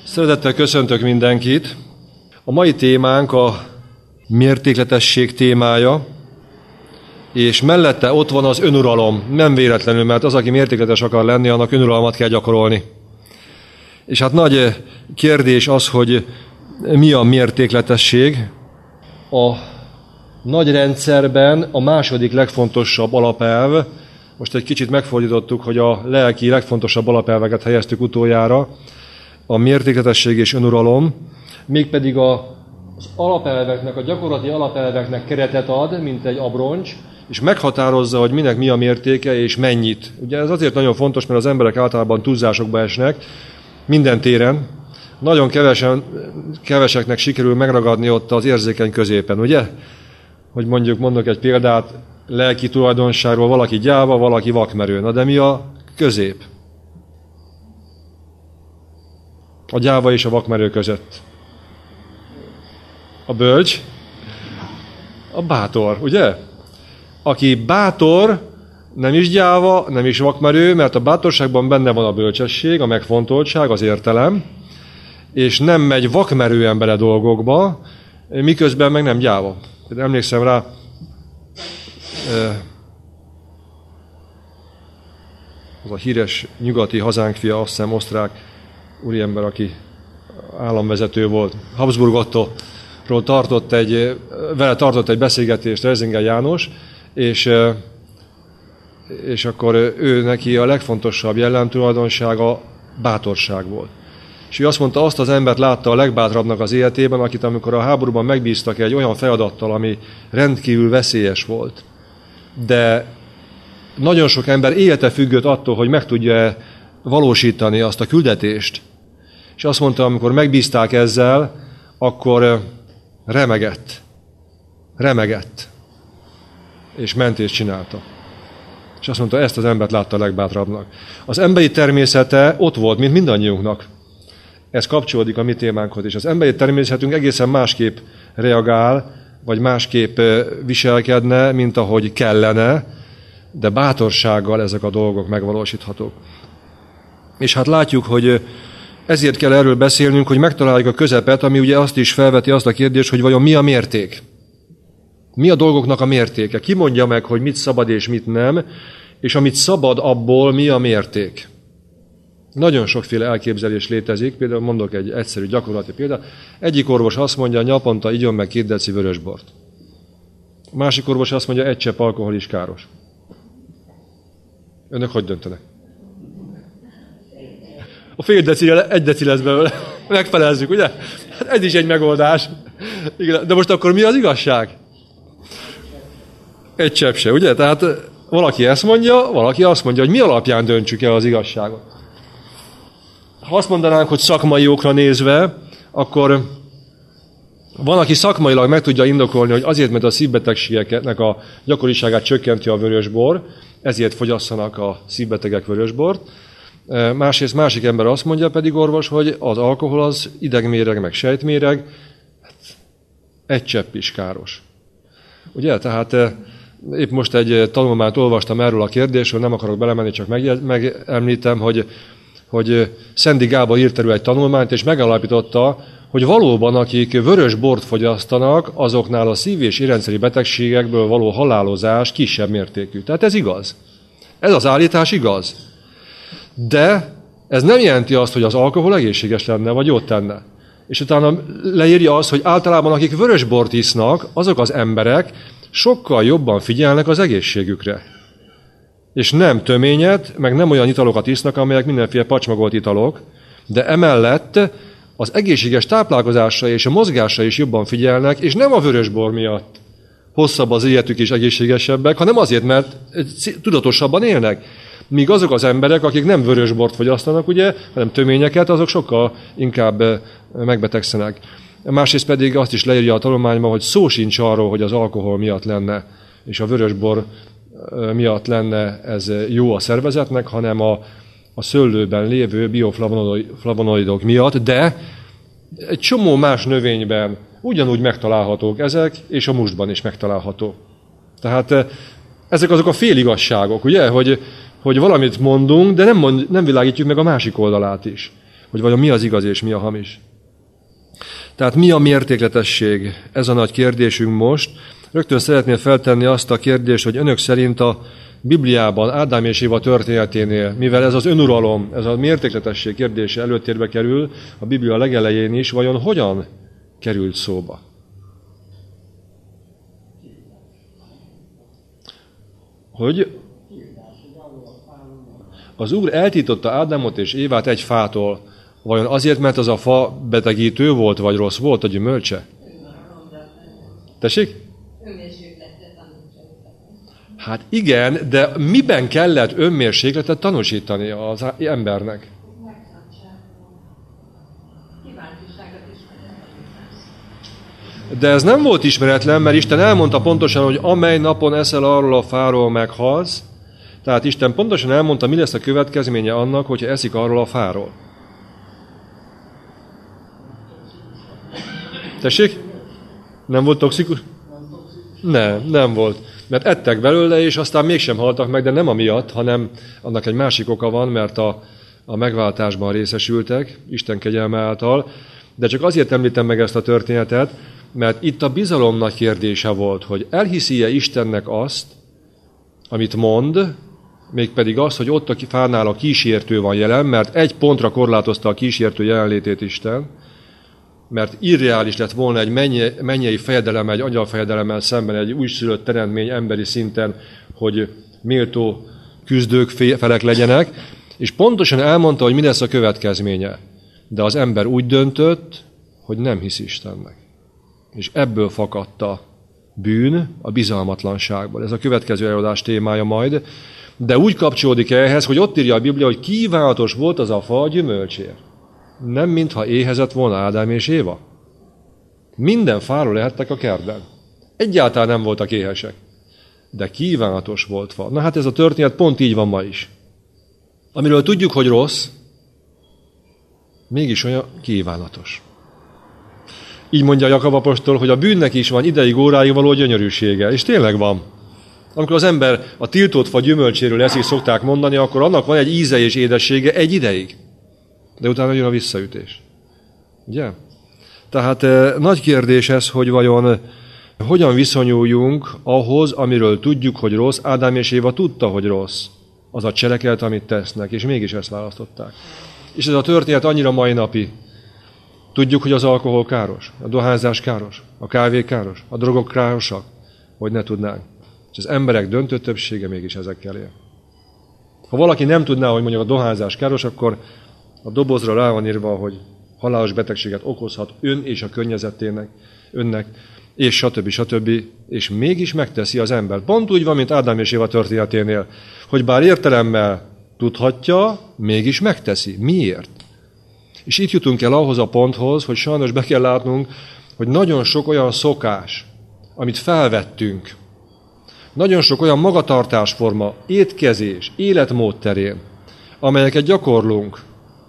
Szeretettel köszöntök mindenkit. A mai témánk a mértékletesség témája, és mellette ott van az önuralom. Nem véletlenül, mert az, aki mértékletes akar lenni, annak önuralmat kell gyakorolni. És hát nagy kérdés az, hogy mi a mértékletesség. A nagy rendszerben a második legfontosabb alapelv, most egy kicsit megfordítottuk, hogy a lelki legfontosabb alapelveket helyeztük utoljára, a mértékletesség és önuralom, mégpedig az alapelveknek, a gyakorlati alapelveknek keretet ad, mint egy abroncs, és meghatározza, hogy minek mi a mértéke és mennyit. Ugye ez azért nagyon fontos, mert az emberek általában túlzásokba esnek minden téren. Nagyon keveseknek sikerül megragadni ott az érzékeny középen, ugye? Hogy mondok egy példát, lelki tulajdonságról valaki gyáva, valaki vakmerő. Na de mi a közép? A gyáva és a vakmerő között. A bölcs, a bátor, ugye? Aki bátor, nem is gyáva, nem is vakmerő, mert a bátorságban benne van a bölcsesség, a megfontoltság, az értelem, és nem megy vakmerően bele dolgokba, miközben meg nem gyáva. Emlékszem rá, az a híres nyugati hazánk fia, azt hiszem osztrák úriember, aki államvezető volt, Habsburg Ottóról vele tartott egy beszélgetést Reisinger János, és akkor ő neki a legfontosabb jellemtulajdonsága bátorság volt. És ő azt mondta, azt az embert látta a legbátrabbnak az életében, akit amikor a háborúban megbíztak egy olyan feladattal, ami rendkívül veszélyes volt. De nagyon sok ember élete függött attól, hogy meg tudja valósítani azt a küldetést. És azt mondta, amikor megbízták ezzel, akkor remegett, és mentést csinálta. És azt mondta, ezt az embert látta a legbátrabbnak. Az emberi természete ott volt, mint mindannyiunknak. Ez kapcsolódik a mi témánkhoz is. Az emberi természetünk egészen másképp reagál, vagy másképp viselkedne, mint ahogy kellene, de bátorsággal ezek a dolgok megvalósíthatók. És hát látjuk, hogy ezért kell erről beszélnünk, hogy megtaláljuk a közepet, ami ugye azt is felveti azt a kérdést, hogy vajon mi a mérték? Mi a dolgoknak a mértéke? Ki mondja meg, hogy mit szabad és mit nem, és amit szabad, abból mi a mérték? Nagyon sokféle elképzelés létezik, például mondok egy egyszerű gyakorlati példát. Egyik orvos azt mondja, hogy naponta igyon meg 2 deci vörösbort. A másik orvos azt mondja, 1 csepp alkohol is káros. Önök hogy döntenek? A fél decire 1 deci lesz belőle. Megfelezzük, ugye? Hát ez is egy megoldás. Igen, de most akkor mi az igazság? 1 csepp se, ugye? Tehát valaki ezt mondja, valaki azt mondja, hogy mi alapján döntsük el az igazságot. Ha azt mondanánk, hogy szakmai okra nézve, akkor van, aki szakmailag meg tudja indokolni, hogy azért, mert a szívbetegségeknek a gyakoriságát csökkenti a vörösbor, ezért fogyasszanak a szívbetegek vörösbort. Másrészt másik ember azt mondja pedig orvos, hogy az alkohol az idegméreg, meg sejtméreg, 1 csepp is káros. Ugye? Tehát épp most egy tanulmányt olvastam erről a kérdésről, nem akarok belemenni, csak megemlítem, hogy Szendi Gábor írt erről egy tanulmányt, és megállapította, hogy valóban akik vörös bort fogyasztanak, azoknál a szív- és érrendszeri betegségekből való halálozás kisebb mértékű. Tehát ez igaz. Ez az állítás igaz. De ez nem jelenti azt, hogy az alkohol egészséges lenne, vagy jót tenne. És utána leírja azt, hogy általában akik vörös bort isznak, azok az emberek sokkal jobban figyelnek az egészségükre. És nem töményet, meg nem olyan italokat isznak, amelyek mindenféle pacsmagolt italok, de emellett az egészséges táplálkozásra és a mozgásra is jobban figyelnek, és nem a vörösbor miatt hosszabb az életük és egészségesebbek, hanem azért, mert tudatosabban élnek. Míg azok az emberek, akik nem vörösbort fogyasztanak, ugye, hanem töményeket, azok sokkal inkább megbetegszenek. Másrészt pedig azt is leírja a tanulmányban, hogy szó sincs arról, hogy az alkohol miatt lenne, és a vörösbor miatt lenne ez jó a szervezetnek, hanem a szőlőben lévő bioflavonoidok miatt, de egy csomó más növényben ugyanúgy megtalálhatók ezek, és a mustban is megtalálható. Tehát ezek azok a féligasságok, ugye, hogy valamit mondunk, de nem világítjuk meg a másik oldalát is. hogy vajon mi az igaz és mi a hamis. Tehát mi a mértékletesség? Ez a nagy kérdésünk most. Rögtön szeretném feltenni azt a kérdést, hogy önök szerint a Bibliában, Ádám és Éva történeténél, mivel ez az önuralom, ez a mértékletesség kérdése előtérbe kerül, a Biblia legelején is, vajon hogyan került szóba? Hogy az Úr eltiltotta Ádámot és Évát egy fától, vajon azért, mert az a fa betegítő volt, vagy rossz volt a gyümölcse? Tessék? Hát igen, de miben kellett önmérsékletet tanúsítani az embernek? De ez nem volt ismeretlen, mert Isten elmondta pontosan, hogy amely napon eszel arról a fáról, meghalsz. Tehát Isten pontosan elmondta, mi lesz a következménye annak, hogyha eszik arról a fáról. Tessék? Nem volt toxikus? Nem volt. Mert ettek belőle, és aztán mégsem haltak meg, de nem amiatt, hanem annak egy másik oka van, mert a megváltásban részesültek, Isten kegyelme által. De csak azért említem meg ezt a történetet, mert itt a bizalom nagy kérdése volt, hogy elhiszi-e Istennek azt, amit mond, mégpedig az, hogy ott a fánál a kísértő van jelen, mert egy pontra korlátozta a kísértő jelenlétét Isten, mert irreális lett volna egy mennyei fejedelemmel, egy angyalfejedelemmel szemben egy újszülött teremtmény emberi szinten, hogy méltó küzdők felek legyenek, és pontosan elmondta, hogy mi lesz a következménye. De az ember úgy döntött, hogy nem hisz Istennek. És ebből fakadt a bűn, a bizalmatlanságból. Ez a következő előadás témája majd, de úgy kapcsolódik ehhez, hogy ott írja a Biblia, hogy kívánatos volt az a fa a gyümölcsért. Nem mintha éhezett volna Ádám és Éva. Minden fáról lehettek a kertben. Egyáltalán nem voltak éhesek. De kívánatos volt fa. Na hát ez a történet pont így van ma is. Amiről tudjuk, hogy rossz, mégis olyan kívánatos. Így mondja Jakab apostol, hogy a bűnnek is van ideig, óráig való gyönyörűsége. És tényleg van. Amikor az ember a tiltott fa gyümölcséről eszik, szokták mondani, akkor annak van egy íze és édessége egy ideig. De utána jön a visszaütés. Ugye? Tehát nagy kérdés ez, hogy vajon hogyan viszonyuljunk ahhoz, amiről tudjuk, hogy rossz. Ádám és Éva tudta, hogy rossz. Az a cselekedet, amit tesznek, és mégis ezt választották. És ez a történet annyira mai napi. Tudjuk, hogy az alkohol káros, a dohányzás káros, a kávé káros, a drogok károsak, hogy ne tudnánk. És az emberek döntő többsége mégis ezekkel él. Ha valaki nem tudná, hogy mondjuk a dohányzás káros, akkor a dobozra rá van írva, hogy halálos betegséget okozhat ön és a környezetének, önnek, és stb. És mégis megteszi az ember. Pont úgy van, mint Ádám és Éva történeténél, hogy bár értelemmel tudhatja, mégis megteszi. Miért? És itt jutunk el ahhoz a ponthoz, hogy sajnos be kell látnunk, hogy nagyon sok olyan szokás, amit felvettünk, nagyon sok olyan magatartásforma, étkezés, életmód terén, amelyeket gyakorlunk.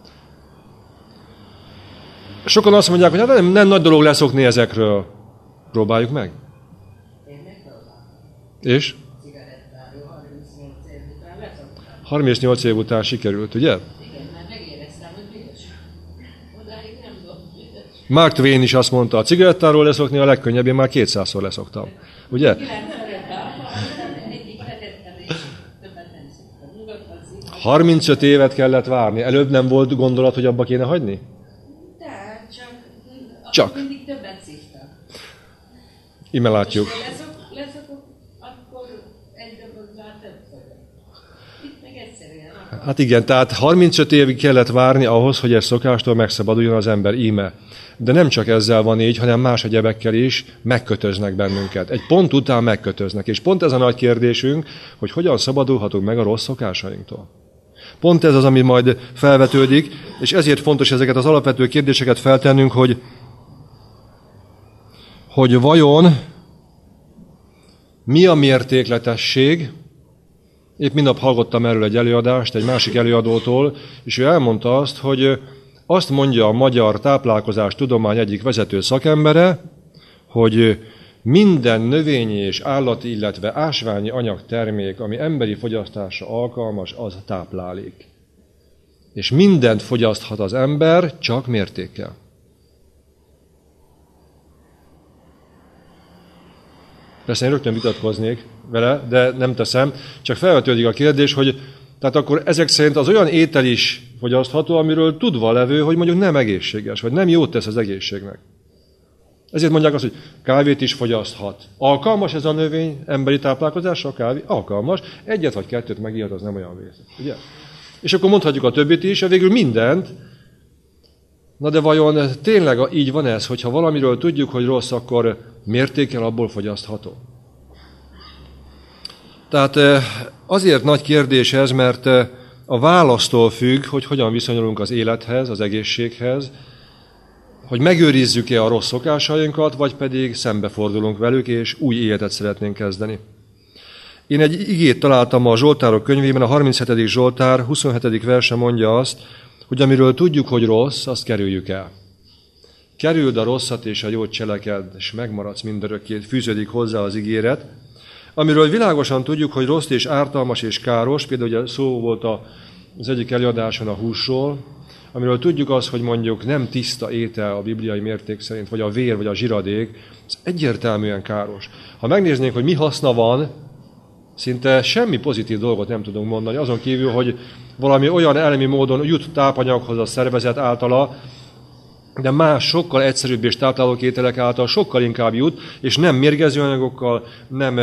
Sokan azt mondják, hogy hát nem nagy dolog leszokni ezekről. Próbáljuk meg. És? 38 év után sikerült, ugye? Mark Twain is azt mondta, a cigarettáról leszokni a legkönnyebb, én már 200-szor leszoktam. Ugye? 35 évet kellett várni. Előbb nem volt gondolat, hogy abba kéne hagyni? De, csak. Mindig többet szívtam. Íme látjuk. Leszokok, akkor egy doboznál többször. Itt meg egyszerűen. Hát igen, tehát 35 évig kellett várni ahhoz, hogy ez szokástól megszabaduljon az ember, íme. De nem csak ezzel van így, hanem más egyebekkel is megkötöznek bennünket. Egy pont után megkötöznek. És pont ez a nagy kérdésünk, hogy hogyan szabadulhatunk meg a rossz szokásainktól. Pont ez az, ami majd felvetődik, és ezért fontos ezeket az alapvető kérdéseket feltennünk, hogy vajon mi a mértékletesség. Épp mindnap hallottam erről egy előadást, egy másik előadótól, és ő elmondta azt, hogy azt mondja a magyar táplálkozás tudomány egyik vezető szakembere, hogy minden növényi és állati, illetve ásványi anyagtermék, ami emberi fogyasztásra alkalmas, az táplálék. És mindent fogyaszthat az ember, csak mértékkel. Persze én rögtön vitatkoznék vele, de nem teszem. Csak felvetődik a kérdés, hogy tehát akkor ezek szerint az olyan étel is fogyasztható, amiről tudva levő, hogy mondjuk nem egészséges, vagy nem jót tesz az egészségnek. Ezért mondják azt, hogy kávét is fogyaszthat. Alkalmas ez a növény emberi táplálkozásra, a kávé? Alkalmas. Egyet vagy kettőt megihat, az nem olyan vészes. Ugye? És akkor mondhatjuk a többit is, végül mindent. Na de vajon tényleg így van ez, hogyha valamiről tudjuk, hogy rossz, akkor mértékkel abból fogyasztható? Tehát azért nagy kérdés ez, mert a választól függ, hogy hogyan viszonyulunk az élethez, az egészséghez, hogy megőrizzük-e a rossz szokásainkat, vagy pedig szembefordulunk velük, és új életet szeretnénk kezdeni. Én egy igét találtam a Zsoltárok könyvében, a 37. Zsoltár 27. verse mondja azt, hogy amiről tudjuk, hogy rossz, azt kerüljük el. Kerüld a rosszat és a jót cselekedd, és megmaradsz mindörökké, fűződik hozzá az ígéret. Amiről világosan tudjuk, hogy rossz és ártalmas és káros, például ugye szó volt az egyik előadáson a húsról, amiről tudjuk azt, hogy mondjuk nem tiszta étel a bibliai mérték szerint, vagy a vér, vagy a zsiradék, ez egyértelműen káros. Ha megnéznénk, hogy mi haszna van, szinte semmi pozitív dolgot nem tudunk mondani, azon kívül, hogy valami olyan elemi módon jut tápanyaghoz a szervezet általa, de más sokkal egyszerűbb és táplálók ételek által sokkal inkább jut, és nem mérgező anyagokkal, nem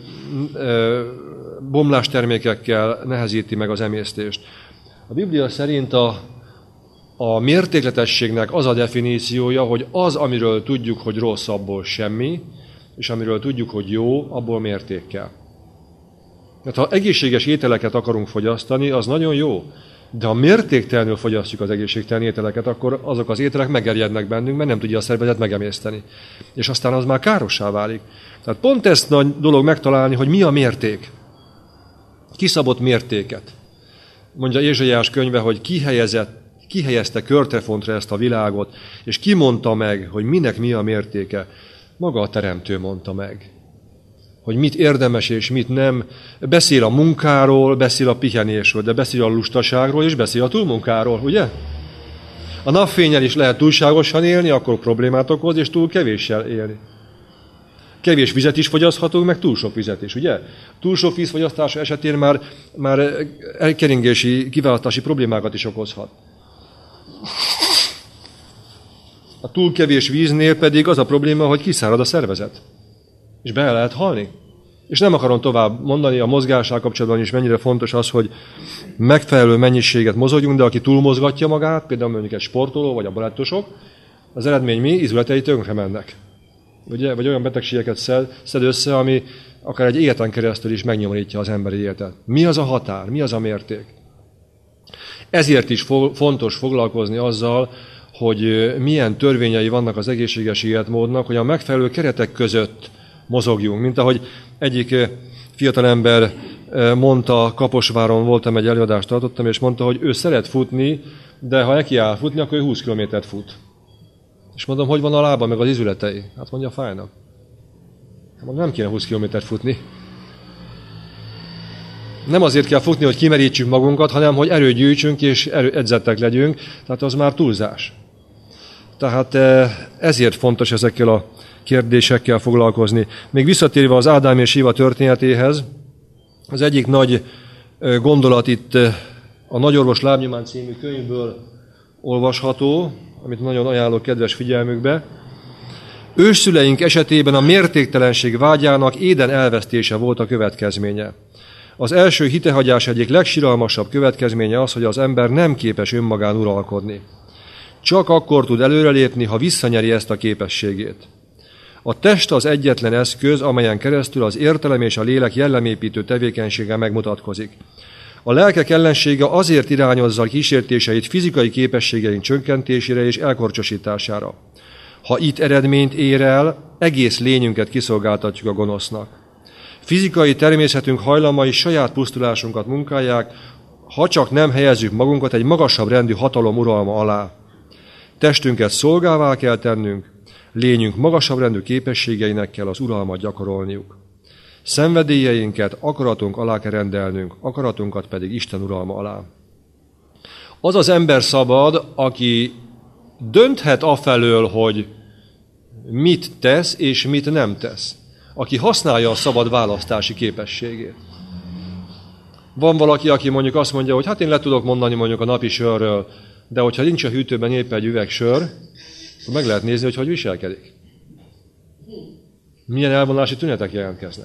bomlástermékekkel nehezíti meg az emésztést. A Biblia szerint a mértékletességnek az a definíciója, hogy az, amiről tudjuk, hogy rossz, abból semmi, és amiről tudjuk, hogy jó, abból mértékkel. Hát, ha egészséges ételeket akarunk fogyasztani, az nagyon jó. De ha mértéktelenül fogyasztjuk az egészségtelen ételeket, akkor azok az ételek megerjednek bennünk, mert nem tudja a szervezet megemészteni. És aztán az már károssá válik. Tehát pont ezt nagy dolog megtalálni, hogy mi a mérték. Kiszabott mértéket. Mondja Ézsaiás könyve, hogy kihelyezte körtefontra ezt a világot, és ki mondta meg, hogy minek mi a mértéke. Maga a Teremtő mondta meg. Hogy mit érdemes és mit nem. Beszél a munkáról, beszél a pihenésről, de beszél a lustaságról és beszél a túlmunkáról, ugye? A napfénnyel is lehet túlságosan élni, akkor problémát okoz, és túl kevéssel élni. Kevés vizet is fogyaszthatunk, meg túl sok vizet is, ugye? Túl sok vízfogyasztása esetén már elkeringési, kiválasztási problémákat is okozhat. A túl kevés víznél pedig az a probléma, hogy kiszárad a szervezet. És be lehet halni. És nem akarom tovább mondani, a mozgással kapcsolatban is mennyire fontos az, hogy megfelelő mennyiséget mozogjunk, de aki túlmozgatja magát, például mondjuk egy sportoló, vagy a balettosok, az eredmény mi? Izületei tönkre mennek. Ugye? Vagy olyan betegségeket szed össze, ami akár egy életen keresztül is megnyomorítja az emberi életet. Mi az a határ? Mi az a mérték? Ezért is fontos foglalkozni azzal, hogy milyen törvényei vannak az egészséges életmódnak, hogy a megfelelő keretek között mozogjunk. Mint ahogy egyik fiatalember mondta, Kaposváron voltam, egy előadást tartottam, és mondta, hogy ő szeret futni, de ha neki áll futni, akkor ő 20 kilométert fut. És mondom, hogy van a lába, meg az izületei? Hát mondja, fájnak. Mondom, nem kéne 20 kilométert futni. Nem azért kell futni, hogy kimerítsük magunkat, hanem hogy erőt gyűjtsünk és edzettek legyünk, tehát az már túlzás. Tehát ezért fontos ezekkel a kérdésekkel foglalkozni. Még visszatérve az Ádám és Éva történetéhez, az egyik nagy gondolat itt a Nagyorvos lábnyomán című könyvből olvasható, amit nagyon ajánlok kedves figyelmükbe. Ősszüleink esetében a mértéktelenség vágyának éden elvesztése volt a következménye. Az első hitehagyás egyik legsiralmasabb következménye az, hogy az ember nem képes önmagán uralkodni. Csak akkor tud előrelépni, ha visszanyeri ezt a képességét. A test az egyetlen eszköz, amelyen keresztül az értelem és a lélek jellemépítő tevékenysége megmutatkozik. A lelkek ellensége azért irányozza kísértéseit fizikai képességeink csökkentésére és elkorcsosítására. Ha itt eredményt ér el, egész lényünket kiszolgáltatjuk a gonosznak. Fizikai természetünk hajlamai saját pusztulásunkat munkálják, ha csak nem helyezzük magunkat egy magasabb rendű hatalom uralma alá. Testünket szolgává kell tennünk, lényünk magasabb rendű képességeinek kell az uralmat gyakorolniuk. Szenvedélyeinket akaratunk alá kell rendelnünk, akaratunkat pedig Isten uralma alá. Az az ember szabad, aki dönthet afelől, hogy mit tesz és mit nem tesz. Aki használja a szabad választási képességét. Van valaki, aki mondjuk azt mondja, hogy hát én le tudok mondani mondjuk a napi sörről, de hogyha nincs a hűtőben éppen egy üveg sör, akkor meg lehet nézni, hogy viselkedik. Milyen elvonási tünetek jelentkeznek.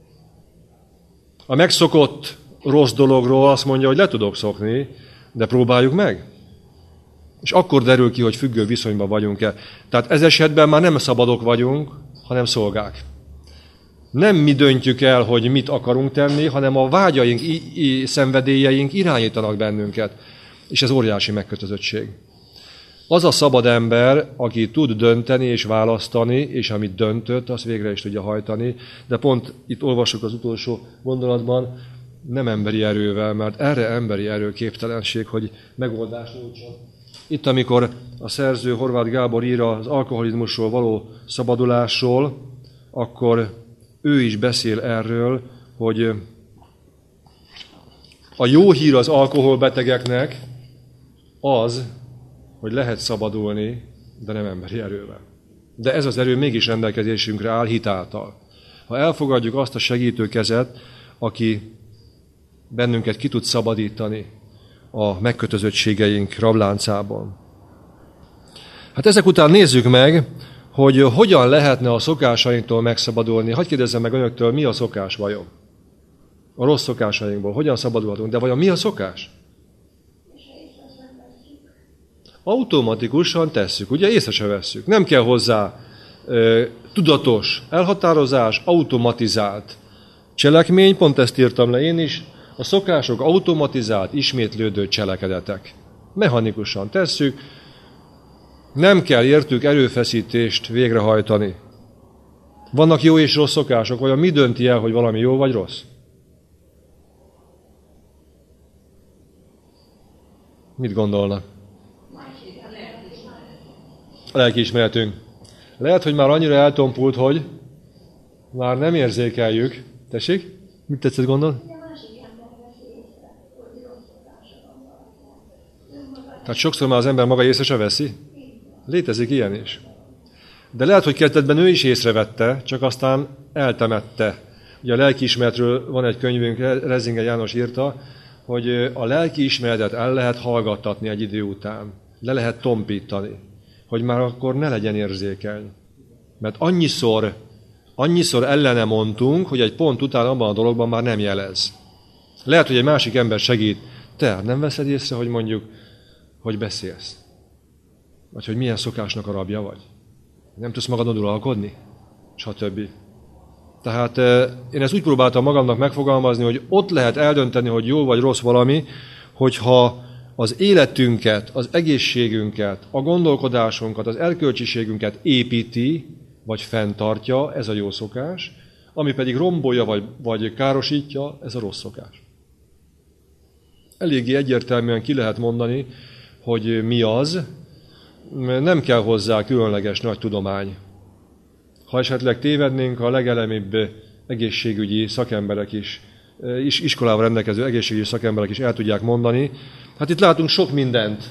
A megszokott rossz dologról azt mondja, hogy le tudok szokni, de próbáljuk meg. És akkor derül ki, hogy függő viszonyban vagyunk-e. Tehát ez esetben már nem szabadok vagyunk, hanem szolgák. Nem mi döntjük el, hogy mit akarunk tenni, hanem a vágyaink, szenvedélyeink irányítanak bennünket. És ez óriási megkötözöttség. Az a szabad ember, aki tud dönteni és választani, és amit döntött, azt végre is tudja hajtani. De pont itt olvasok az utolsó gondolatban, nem emberi erővel, mert erre emberi erő képtelenség, hogy megoldást nyújtson. Itt, amikor a szerző Horváth Gábor ír az alkoholizmusról való szabadulásról, akkor ő is beszél erről, hogy a jó hír az alkoholbetegeknek az, hogy lehet szabadulni, de nem emberi erővel. De ez az erő mégis rendelkezésünkre áll hitáltal. Ha elfogadjuk azt a segítő kezet, aki bennünket ki tud szabadítani a megkötözöttségeink rabláncában. Hát ezek után nézzük meg, hogy hogyan lehetne a szokásainktól megszabadulni. Hadd kérdezzem meg önöktől, mi a szokás vajon? A rossz szokásainkból. Hogyan szabadulhatunk? De vajon mi a szokás? Automatikusan tesszük, ugye észre se vesszük. Nem kell hozzá tudatos elhatározás, automatizált cselekmény, pont ezt írtam le én is, a szokások automatizált, ismétlődő cselekedetek. Mechanikusan tesszük, nem kell értük erőfeszítést végrehajtani. Vannak jó és rossz szokások, vajon mi dönti el, hogy valami jó vagy rossz? Mit gondolnak? A lelkiismeretünk. Lehet, hogy már annyira eltompult, hogy már nem érzékeljük. Tessék? Mit tetszett gondolni? Tehát sokszor már az ember maga észre se veszi. Létezik ilyen is. De lehet, hogy kezdetben ő is észrevette, csak aztán eltemette. Ugye a lelkiismeretről van egy könyvünk, Rezinger János írta, hogy a lelkiismeretet el lehet hallgattatni egy idő után. Le lehet tompítani, hogy már akkor ne legyen érzékeny. Mert annyiszor ellene mondtunk, hogy egy pont után abban a dologban már nem jelez. Lehet, hogy egy másik ember segít, te nem veszed észre, hogy mondjuk, hogy beszélsz. Vagy hogy milyen szokásnak a rabja vagy. Nem tudsz magadon uralkodni? Stb. Tehát én ezt úgy próbáltam magamnak megfogalmazni, hogy ott lehet eldönteni, hogy jó vagy rossz valami, hogyha az életünket, az egészségünket, a gondolkodásunkat, az erkölcsiségünket építi, vagy fenntartja, ez a jó szokás, ami pedig rombolja, vagy károsítja, ez a rossz szokás. Eléggé egyértelműen ki lehet mondani, hogy mi az, nem kell hozzá különleges nagy tudomány. Ha esetleg tévednénk, a legelemibb egészségügyi szakemberek is, iskolával rendelkező egészségügyi szakemberek is el tudják mondani. Hát itt látunk sok mindent.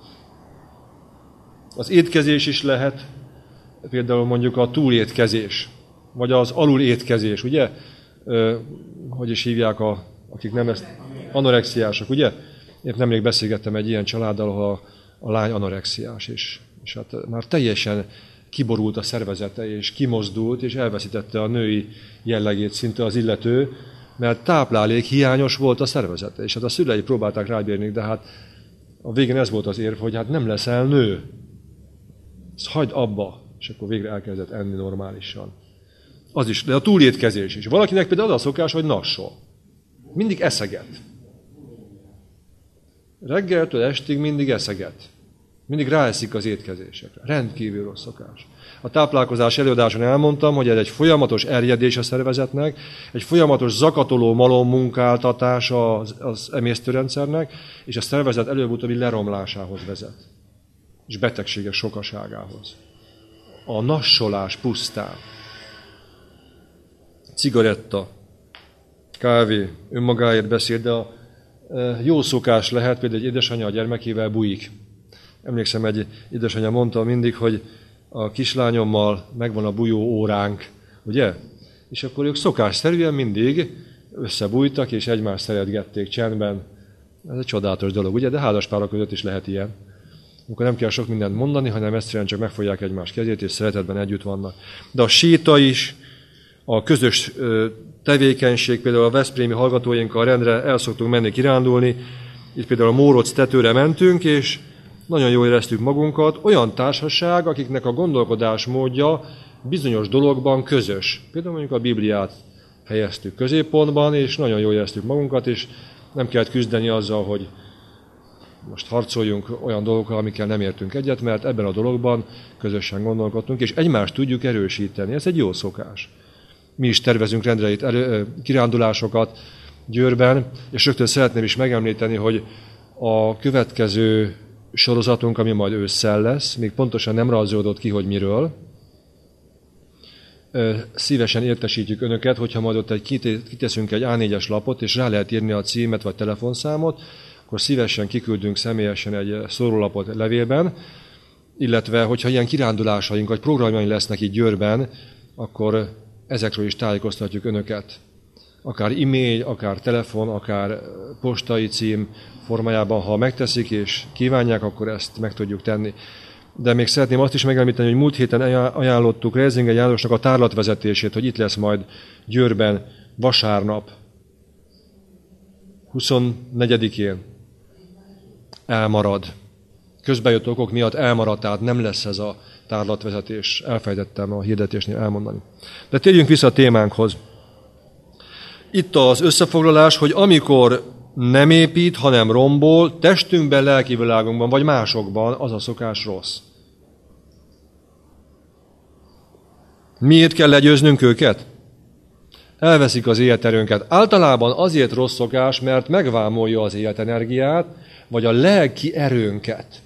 Az étkezés is lehet, például mondjuk a túlétkezés, vagy az alulétkezés, ugye? Hogy is hívják, akik nem ezt... Anorexiások, ugye? Én nemrég beszélgettem egy ilyen családdal, ahol a lány anorexiás, és hát már teljesen kiborult a szervezete, és kimozdult, és elveszítette a női jellegét szinte az illető, mert táplálék hiányos volt a szervezete, és hát a szülei próbálták rábírni, de hát a végén ez volt az érv, hogy hát nem leszel nő. Ezt hagyd abba, és akkor végre elkezdett enni normálisan. Az is, de a túlétkezés is. Valakinek például az a szokás, hogy nassol. Mindig eszeget. Reggeltől estig mindig eszeget. Mindig ráeszik az étkezésekre. Rendkívül rossz szokás. A táplálkozás előadáson elmondtam, hogy ez egy folyamatos erjedés a szervezetnek, egy folyamatos zakatoló malom munkáltatása az emésztőrendszernek, és a szervezet előbb-utóbbi leromlásához vezet. És betegségek sokaságához. A nassolás pusztán. Cigaretta, kávé, önmagáért beszél, de Jó szokás lehet, például egy édesanyja a gyermekével bujik. Emlékszem, egy édesanyja mondta mindig, hogy a kislányommal megvan a bujó óránk, ugye? És akkor ők szokásszerűen mindig összebújtak, és egymást szeretgették csendben. Ez egy csodálatos dolog, ugye? De házaspárok között is lehet ilyen. Amikor nem kell sok mindent mondani, hanem egyszerűen csak megfogják egymás kezét, és szeretetben együtt vannak. De a séta is, a közös tevékenység, például a veszprémi hallgatóinkkal rendre el szoktunk menni kirándulni, itt például a Mórocz tetőre mentünk, és nagyon jól éreztük magunkat. Olyan társaság, akiknek a gondolkodásmódja bizonyos dologban közös. Például mondjuk a Bibliát helyeztük középpontban, és nagyon jól éreztük magunkat, és nem kellett küzdeni azzal, hogy most harcoljunk olyan dolgokkal, amikkel nem értünk egyet, mert ebben a dologban közösen gondolkodtunk, és egymást tudjuk erősíteni. Ez egy jó szokás. Mi is tervezünk rendre itt kirándulásokat Győrben, és rögtön szeretném is megemlíteni, hogy a következő sorozatunk, ami majd ősszel lesz, még pontosan nem rajzolódott ki, hogy miről. Szívesen értesítjük önöket, hogyha majd ott kiteszünk egy A4-es lapot, és rá lehet írni a címet vagy telefonszámot, akkor szívesen kiküldünk személyesen egy szórólapot levélben, illetve hogyha ilyen kirándulásaink vagy programjaink lesznek itt Győrben, akkor ezekről is tájékoztatjuk önöket. Akár e-mail, akár telefon, akár postai cím formájában, ha megteszik és kívánják, akkor ezt meg tudjuk tenni. De még szeretném azt is megemlíteni, hogy múlt héten ajánlottuk Reisinger Jánosnak a tárlatvezetését, hogy itt lesz majd Győrben vasárnap, 24-én. Elmarad. Közbejött okok miatt elmaradt, tehát nem lesz ez a tárlatvezetés. Elfelejtettem a hirdetésnél elmondani. De térjünk vissza a témánkhoz. Itt az összefoglalás, hogy amikor nem épít, hanem rombol, testünkben, lelki világunkban, vagy másokban, az a szokás rossz. Miért kell legyőznünk őket? Elveszik az életerőnket. Általában azért rossz szokás, mert megvámolja az életenergiát, vagy a lelki erőnket.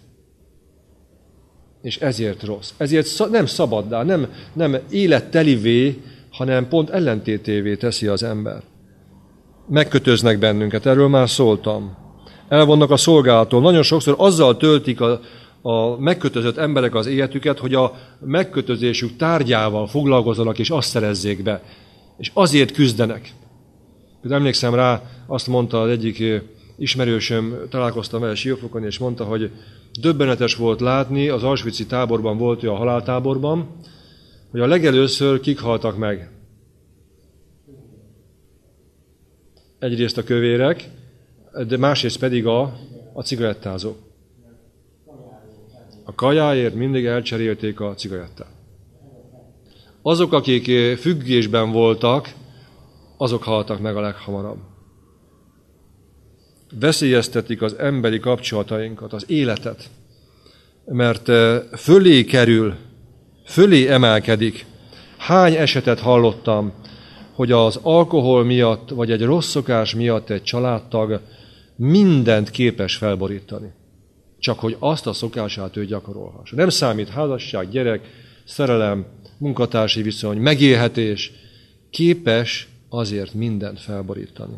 És ezért rossz. Ezért nem szabaddá, nem élettelivé, hanem pont ellentétévé teszi az ember. Megkötöznek bennünket, erről már szóltam. Elvonnak a szolgálattól. Nagyon sokszor azzal töltik a megkötözött emberek az életüket, hogy a megkötözésük tárgyával foglalkozzanak, és azt szerezzék be. És azért küzdenek. Például emlékszem rá, azt mondta az egyik ismerősöm, találkoztam vele Siófokon, és mondta, hogy döbbenetes volt látni, az auschwitzi táborban volt ő a haláltáborban, hogy a legelőször kik haltak meg. Egyrészt a kövérek, de másrészt pedig a cigarettázók. A kajáért mindig elcserélték a cigarettát. Azok, akik függésben voltak, azok haltak meg a leghamarabb. Veszélyeztetik az emberi kapcsolatainkat, az életet, mert fölé kerül, fölé emelkedik. Hány esetet hallottam, hogy az alkohol miatt, vagy egy rossz szokás miatt egy családtag mindent képes felborítani. Csak hogy azt a szokását ő gyakorolhassa. Nem számít házasság, gyerek, szerelem, munkatársi viszony, megélhetés. Képes azért mindent felborítani.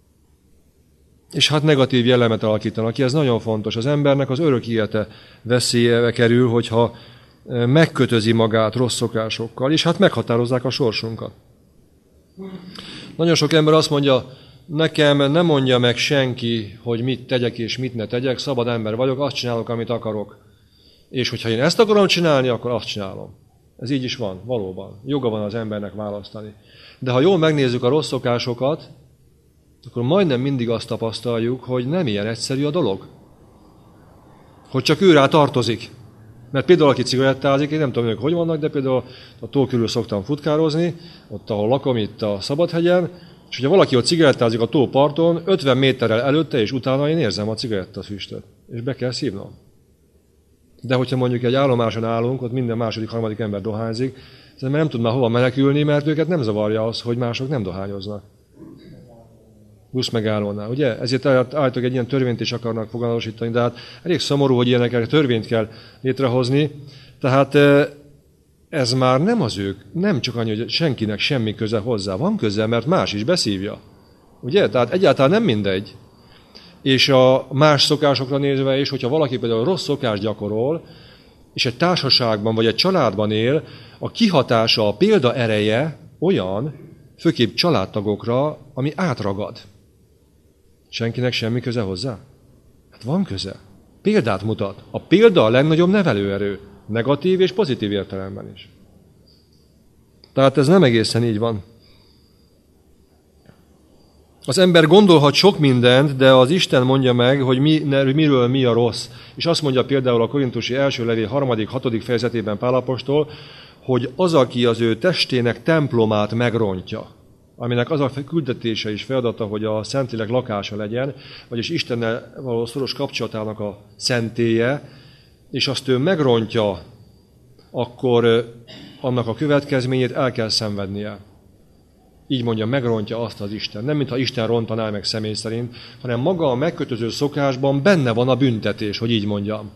És hát negatív jellemet alakítanak ki, ez nagyon fontos. Az embernek az örök élete veszélybe kerül, hogyha megkötözi magát rossz szokásokkal, és hát meghatározzák a sorsunkat. Nagyon sok ember azt mondja, nekem nem mondja meg senki, hogy mit tegyek és mit ne tegyek, szabad ember vagyok, azt csinálok, amit akarok. És hogyha én ezt akarom csinálni, akkor azt csinálom. Ez így is van, valóban. Joga van az embernek választani. De ha jól megnézzük a rossz szokásokat, akkor majdnem mindig azt tapasztaljuk, hogy nem ilyen egyszerű a dolog. Hogy csak ő rá tartozik. Mert például, aki cigarettázik, én nem tudom, hogy vannak, de például a tó körül szoktam futkározni, ott, ahol lakom, itt a Szabadhegyen, és hogyha valaki ott cigarettázik a tó parton, 50 méterrel előtte és utána én érzem a cigarettafüstöt, és be kell szívnom. De hogyha mondjuk egy állomáson állunk, ott minden második, harmadik ember dohányzik, mert nem tud már hova menekülni, mert őket nem zavarja az, hogy mások nem dohányoznak. Busz megállónál, ugye? Ezért állítólag egy ilyen törvényt is akarnak foganatosítani, de hát elég szomorú, hogy ilyenekre törvényt kell létrehozni. Tehát ez már nem az ők, nem csak annyi, hogy senkinek semmi köze hozzá. Van köze, mert más is beszívja. Ugye? Tehát egyáltalán nem mindegy. És a más szokásokra nézve is, hogyha valaki például rossz szokást gyakorol, és egy társaságban vagy egy családban él, a kihatása, a példa ereje olyan, főképp családtagokra, ami átragad. Senkinek semmi köze hozzá? Hát van köze. Példát mutat. A példa a legnagyobb nevelőerő. Negatív és pozitív értelemben is. Tehát ez nem egészen így van. Az ember gondolhat sok mindent, de az Isten mondja meg, hogy miről mi a rossz. És azt mondja például a Korintusi első levél 3.-6. fejezetében Pál apostol, hogy az, aki az ő testének templomát megrontja, aminek az a küldetése és feladata, hogy a Szentlélek lakása legyen, vagyis Istennel való szoros kapcsolatának a szentélye, és azt ő megrontja, akkor annak a következményét el kell szenvednie. Így mondja, megrontja azt az Isten. Nem, mintha Isten rontaná meg személy szerint, hanem maga a megkötöző szokásban benne van a büntetés, hogy így mondjam.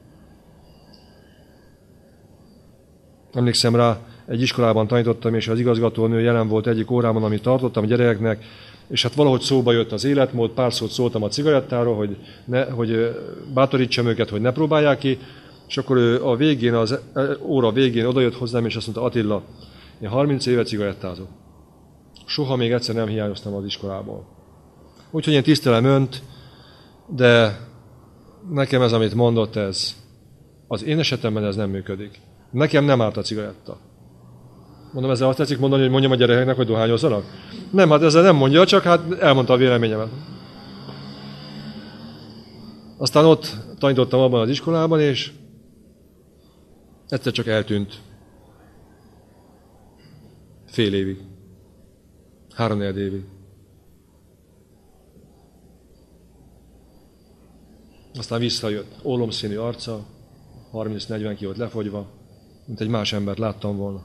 Emlékszem rá, egy iskolában tanítottam, és az igazgatónő jelen volt egyik órában, amit tartottam a gyerekeknek, és hát valahogy szóba jött az életmód, pár szót szóltam a cigarettáról, hogy bátorítsam őket, hogy ne próbálják ki, és akkor ő a végén, az óra végén odajött hozzám, és azt mondta, Attila, én 30 éve cigarettázok. Soha még egyszer nem hiányoztam az iskolából. Úgyhogy én tisztelem önt, de nekem ez, amit mondott, ez az én esetemben ez nem működik. Nekem nem árt a cigaretta. Mondom, ezzel azt tetszik mondani, hogy mondjam a gyerekeknek, hogy dohányozzanak? Nem, hát ezzel nem mondja, csak hát elmondta a véleményemet. Aztán ott tanítottam abban az iskolában, és egyszer csak eltűnt. Fél évig. 3-4 évig. Aztán visszajött. Ólomszínű arca, 30-40 kilót lefogyva, mint egy más embert láttam volna.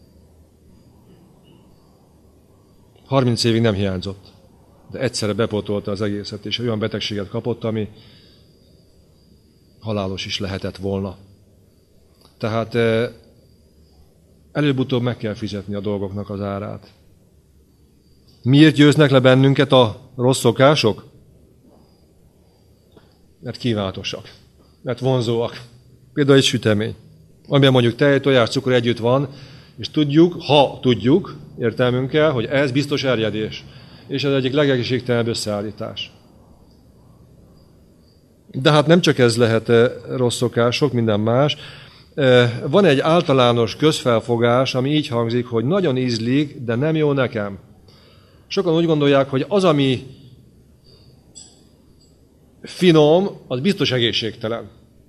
30 évig nem hiányzott, de egyszerre bepótolta az egészet, és olyan betegséget kapott, ami halálos is lehetett volna. Tehát előbb-utóbb meg kell fizetni a dolgoknak az árát. Miért győznek le bennünket a rossz szokások? Mert kívánatosak, mert vonzóak. Például egy sütemény, amiben mondjuk tej, tojás, cukor együtt van, és tudjuk, ha tudjuk, értelmünkkel, hogy ez biztos erjedés. És ez egyik legegészségtelenebb összeállítás. De hát nem csak ez lehet rossz szokás, sok minden más. Van egy általános közfelfogás, ami így hangzik, hogy nagyon ízlik, de nem jó nekem. Sokan úgy gondolják, hogy az, ami finom, az biztos egészségtelen.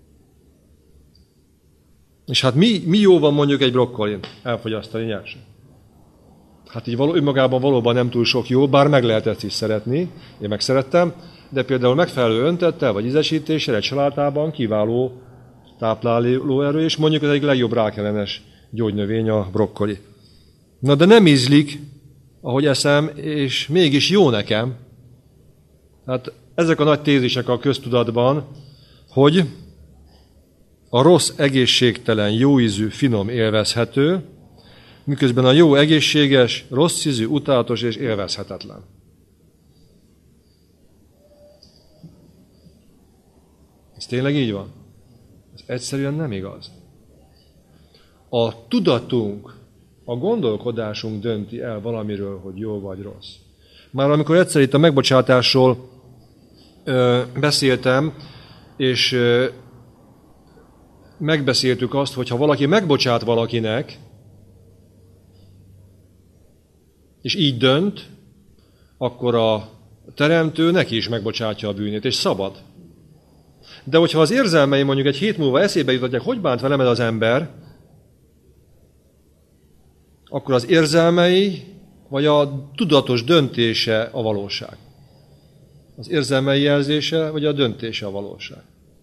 És hát mi jó van mondjuk egy brokkolin elfogyasztani nyersen? Hát így önmagában valóban nem túl sok jó, bár meg lehet ezt is szeretni, én megszerettem, de például megfelelő öntettel vagy ízesítéssel egy salátában kiváló táplálóerő, és mondjuk az egyik legjobb rákellenes gyógynövény a brokkoli. Na de nem ízlik, ahogy eszem, és mégis jó nekem. Hát ezek a nagy tézisek a köztudatban, hogy a rossz egészségtelen, jóízű, finom, élvezhető, miközben a jó egészséges, rossz ízű, utálatos és élvezhetetlen. Ez tényleg így van? Ez egyszerűen nem igaz. A tudatunk, a gondolkodásunk dönti el valamiről, hogy jó vagy rossz. Már amikor egyszer itt a megbocsátásról beszéltem, és megbeszéltük azt, hogy ha valaki megbocsát valakinek, és így dönt, akkor a teremtő neki is megbocsátja a bűnét, és szabad. De hogyha az érzelmei mondjuk egy hét múlva eszébe jutatják, hogy bánt velem ez az ember, akkor az érzelmei, vagy a tudatos döntése a valóság. Az érzelmei jelzése, vagy a döntése a valóság.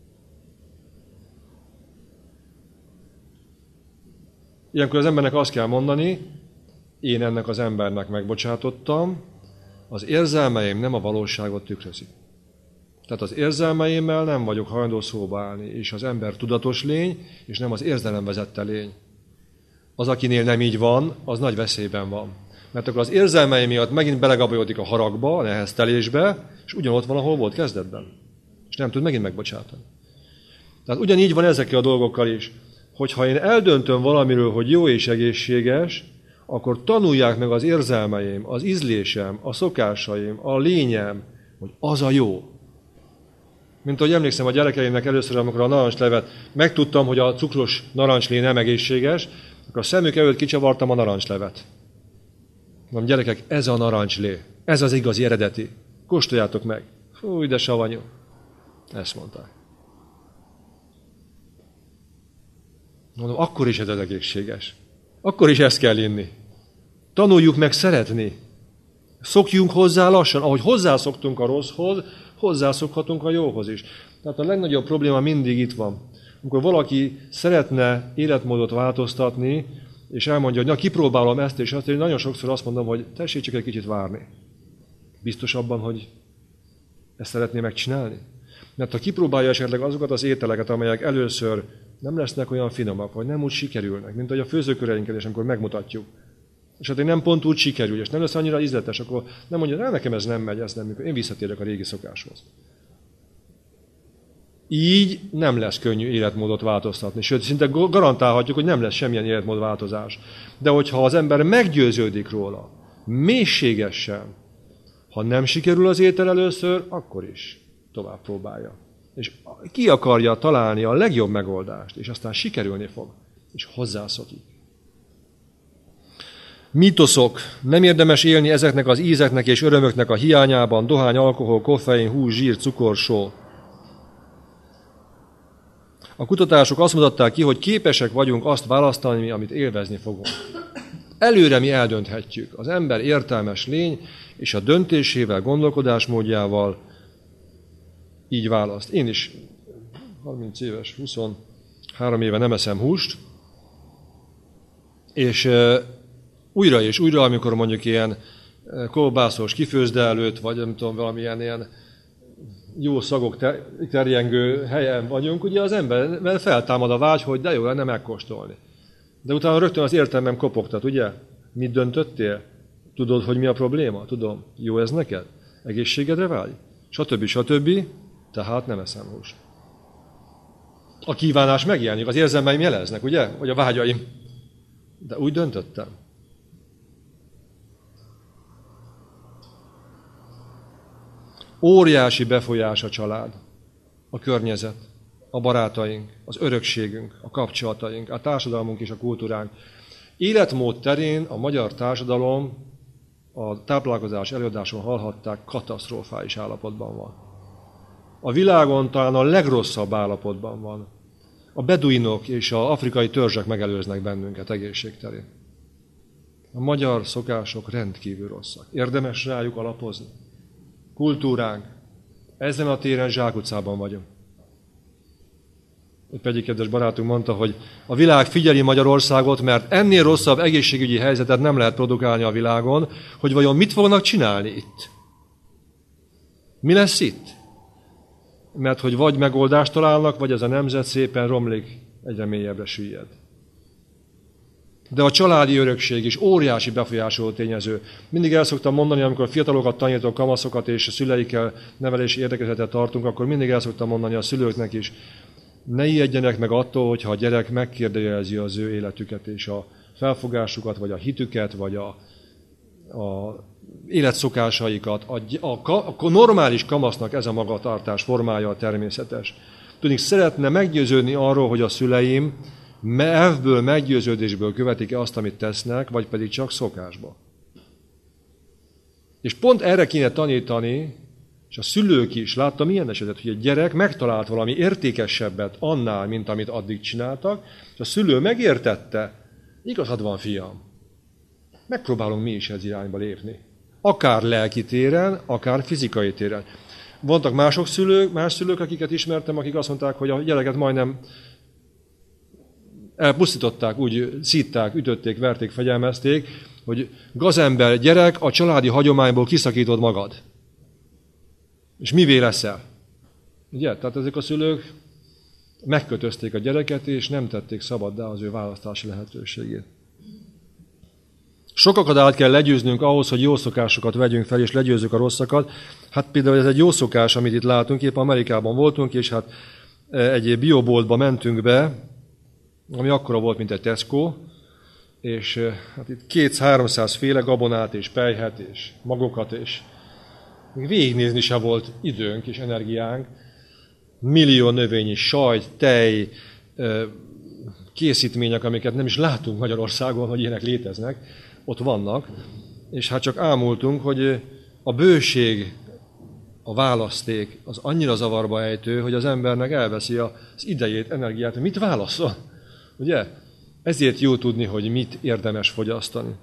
Ilyenkor az embernek azt kell mondani, én ennek az embernek megbocsátottam, az érzelmeim nem a valóságot tükrözik. Tehát az érzelmeimmel nem vagyok hajlandó szóba állni, és az ember tudatos lény, és nem az érzelem vezette lény. Az, akinél nem így van, az nagy veszélyben van. Mert akkor az érzelmei miatt megint belegabolyodik a haragba, a neheztelésbe, és ugyanott van, ahol volt kezdetben. És nem tud megint megbocsátani. Tehát ugyanígy van ezekkel a dolgokkal is, hogyha én eldöntöm valamiről, hogy jó és egészséges, akkor tanulják meg az érzelmeim, az ízlésem, a szokásaim, a lényem, hogy az a jó. Mint ahogy emlékszem a gyerekeimnek először, amikor a narancslevet megtudtam, hogy a cukros narancslé nem egészséges, akkor a szemük előtt kicsavartam a narancslevet. Mondom, gyerekek, ez a narancslé, ez az igazi eredeti. Kóstoljátok meg. Fúj, de savanyú. Ezt mondták. Mondom, akkor is ez az egészséges. Akkor is ezt kell inni. Tanuljuk meg szeretni. Szokjunk hozzá lassan, ahogy hozzászoktunk a rosszhoz, hozzászokhatunk a jóhoz is. Tehát a legnagyobb probléma mindig itt van. Amikor valaki szeretne életmódot változtatni, és elmondja, hogy na, kipróbálom ezt és azt, és nagyon sokszor azt mondom, hogy tessék csak egy kicsit várni. Biztos abban, hogy ezt szeretné megcsinálni? Mert ha kipróbálja esetleg azokat az ételeket, amelyek először nem lesznek olyan finomak, vagy nem úgy sikerülnek, mint ahogy a főzőköreinket, és amikor megmutatjuk. És hát nem pont úgy sikerül, és nem lesz annyira ízletes, akkor nem mondja, nekem ez nem megy, ez nem működik. Én visszatérek a régi szokáshoz. Így nem lesz könnyű életmódot változtatni. Sőt, szinte garantálhatjuk, hogy nem lesz semmilyen életmódváltozás. De hogyha az ember meggyőződik róla, mélységesen, ha nem sikerül az étel először, akkor is tovább próbálja. És ki akarja találni a legjobb megoldást, és aztán sikerülni fog, és hozzászokik. Mítoszok. Nem érdemes élni ezeknek az ízeknek és örömöknek a hiányában, dohány, alkohol, koffein, hús, zsír, cukor, só. A kutatások azt mutatták ki, hogy képesek vagyunk azt választani, amit élvezni fogunk. Előre mi eldönthetjük. Az ember értelmes lény, és a döntésével, gondolkodásmódjával így választ. Én is 30 éves, 23 éve nem eszem húst, és újra és újra, amikor mondjuk ilyen kolbászos kifőzde előtt, vagy nem tudom, valamilyen ilyen jó szagok terjengő helyen vagyunk, ugye az ember feltámad a vágy, hogy de jó lenne megkóstolni. De utána rögtön az értelmem kopogtat, ugye? Mit döntöttél? Tudod, hogy mi a probléma? Tudom. Jó ez neked? Egészségedre vágy? Stb. Tehát nem eszem húst. A kívánás megjelenik, az érzelmeim jeleznek, ugye? Vagy a vágyaim. De úgy döntöttem. Óriási befolyás a család, a környezet, a barátaink, az örökségünk, a kapcsolataink, a társadalmunk és a kultúránk. Életmód terén a magyar társadalom, a táplálkozás előadáson hallhatták, katasztrofális állapotban van. A világon talán a legrosszabb állapotban van. A beduinok és az afrikai törzsek megelőznek bennünket egészség terén. A magyar szokások rendkívül rosszak. Érdemes rájuk alapozni. Kultúránk. Ezen a téren zsákutcában vagyunk. Egy egyik kedves barátunk mondta, hogy a világ figyeli Magyarországot, mert ennél rosszabb egészségügyi helyzetet nem lehet produkálni a világon, hogy vajon mit fognak csinálni itt. Mi lesz itt? Mert hogy vagy megoldást találnak, vagy ez a nemzet szépen romlik, egyre mélyebbre süllyed. De a családi örökség is óriási befolyásoló tényező. Mindig el szoktam mondani, amikor fiatalokat tanítok, kamaszokat és a szüleikkel nevelési érdekezetet tartunk, akkor mindig el szoktam mondani a szülőknek is, ne ijedjenek meg attól, hogyha a gyerek megkérdőjelezi az ő életüket és a felfogásukat, vagy a hitüket, vagy a életszokássaikat. A normális kamasznak ez a magatartás formája a természetes. Tudni, szeretne meggyőződni arról, hogy a szüleim elvből, meggyőződésből követik azt, amit tesznek, vagy pedig csak szokásba. És pont erre kéne tanítani, és a szülők is, láttam ilyen esetet, hogy egy gyerek megtalált valami értékesebbet annál, mint amit addig csináltak, és a szülő megértette, igazad van, fiam, megpróbálunk mi is ez irányba lépni. Akár lelki téren, akár fizikai téren. Voltak más szülők, akiket ismertem, akik azt mondták, hogy a gyereket majdnem elpusztították, úgy szítták, ütötték, verték, fegyelmezték, hogy gazember gyerek, a családi hagyományból kiszakítod magad. És mivé leszel? Ugye? Tehát ezek a szülők megkötözték a gyereket, és nem tették szabaddá az ő választási lehetőségét. Sokakat át kell legyőznünk ahhoz, hogy jó szokásokat vegyünk fel, és legyőzzük a rosszakat. Hát például ez egy jó szokás, amit itt látunk, épp Amerikában voltunk, és hát egy bioboltba mentünk be, ami akkora volt, mint egy Tesco, és hát itt 200-300 féle gabonát, és pelyhet, és magokat, és még végignézni se volt időnk és energiánk. Millió növényi sajt, tej, készítmények, amiket nem is látunk Magyarországon, hogy ilyenek léteznek, ott vannak, és hát csak ámultunk, hogy a bőség, a választék az annyira zavarba ejtő, hogy az embernek elveszi az idejét, energiát, hogy mit válasszon. Ugye? Ezért jó tudni, hogy mit érdemes fogyasztani.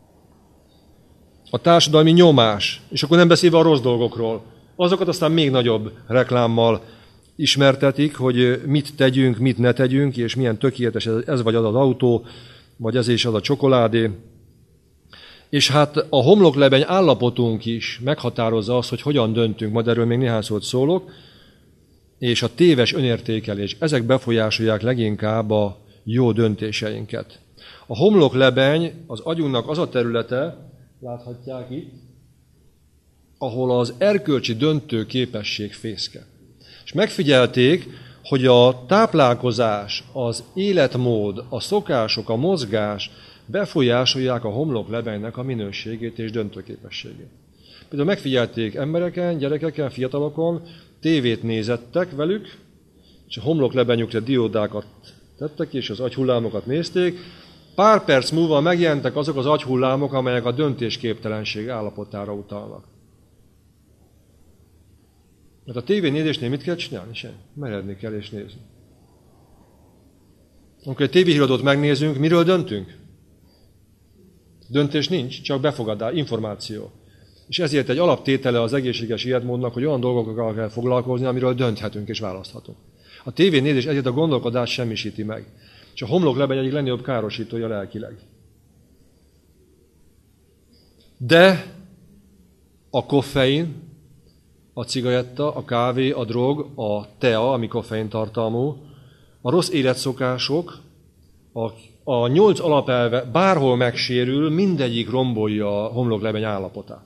A társadalmi nyomás, és akkor nem beszélve a rossz dolgokról, azokat aztán még nagyobb reklámmal ismertetik, hogy mit tegyünk, mit ne tegyünk, és milyen tökéletes ez vagy az az autó, vagy ez is az a csokoládé. És hát a homloklebeny állapotunk is meghatározza azt, hogy hogyan döntünk, majd erről még néhány szót szólok, és a téves önértékelés, ezek befolyásolják leginkább a jó döntéseinket. A homloklebeny az agyunknak az a területe, láthatják itt, ahol az erkölcsi döntő képesség fészke. És megfigyelték, hogy a táplálkozás, az életmód, a szokások, a mozgás befolyásolják a homloklebenynek a minőségét és döntőképességét. Például megfigyelték embereken, gyerekeken, fiatalokon, tévét nézettek velük, és a homloklebenyükre diódákat tettek, és az agyhullámokat nézték. Pár perc múlva megjelentek azok az agyhullámok, amelyek a döntésképtelenség állapotára utalnak. Mert a tévénézésnél mit kell csinálni? Sem. Meredni kell és nézni. Amikor egy tévéhíradót megnézünk, miről döntünk? Döntés nincs, csak befogadás, információ. És ezért egy alaptétele az egészséges életmódnak, hogy olyan dolgokkal kell foglalkozni, amiről dönthetünk és választhatunk. A tévénézés ezért a gondolkodást semmisíti meg. És a homloklebeny egyik legnagyobb károsítója lelkileg. De a koffein, a cigaretta, a kávé, a drog, a tea, ami koffein tartalmú, a rossz életszokások, a 8 alapelve bárhol megsérül, mindegyik rombolja a homloklebeny állapotát.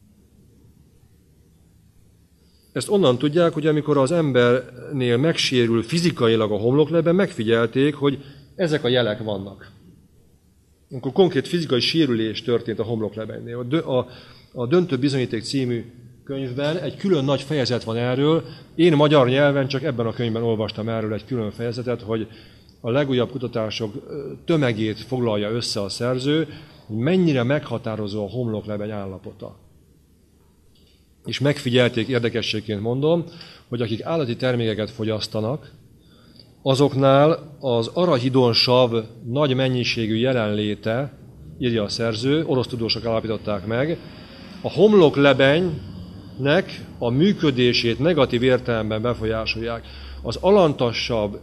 Ezt onnan tudják, hogy amikor az embernél megsérül fizikailag a homloklebeny, megfigyelték, hogy ezek a jelek vannak. Amikor konkrét fizikai sérülés történt a homloklebenynél. A Döntő bizonyíték című könyvben egy külön nagy fejezet van erről. Én magyar nyelven csak ebben a könyvben olvastam erről egy külön fejezetet, hogy a legújabb kutatások tömegét foglalja össze a szerző, hogy mennyire meghatározó a homloklebeny állapota. És megfigyelték, érdekességként mondom, hogy akik állati termékeket fogyasztanak, azoknál az arachidonsav nagy mennyiségű jelenléte, írja a szerző, orosz tudósok állapították meg, a homloklebenynek a működését negatív értelemben befolyásolják. Az alantasabb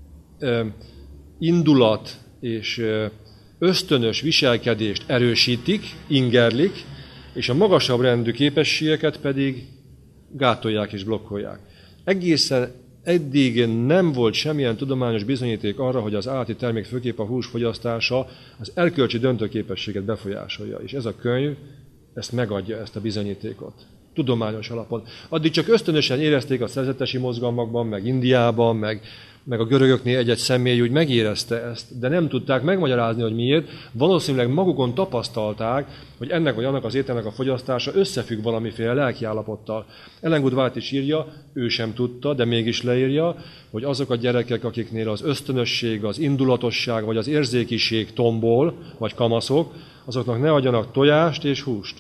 indulat és ösztönös viselkedést erősítik, ingerlik, és a magasabb rendű képességeket pedig gátolják és blokkolják. Egészen eddig nem volt semmilyen tudományos bizonyíték arra, hogy az állati termék, főképp a hús fogyasztása az erkölcsi döntőképességet befolyásolja. És ez a könyv ezt megadja, ezt a bizonyítékot. Tudományos alapon. Addig csak ösztönösen érezték a szerzetesi mozgalmakban, meg Indiában, meg a görögöknél egy-egy személy úgy megérezte ezt, de nem tudták megmagyarázni, hogy miért. Valószínűleg magukon tapasztalták, hogy ennek vagy annak az ételnek a fogyasztása összefügg valamiféle lelkiállapottal. Ellen Good White is írja, ő sem tudta, de mégis leírja, hogy azok a gyerekek, akiknél az ösztönösség, az indulatosság vagy az érzékiség tombol, vagy kamaszok, azoknak ne adjanak tojást és húst.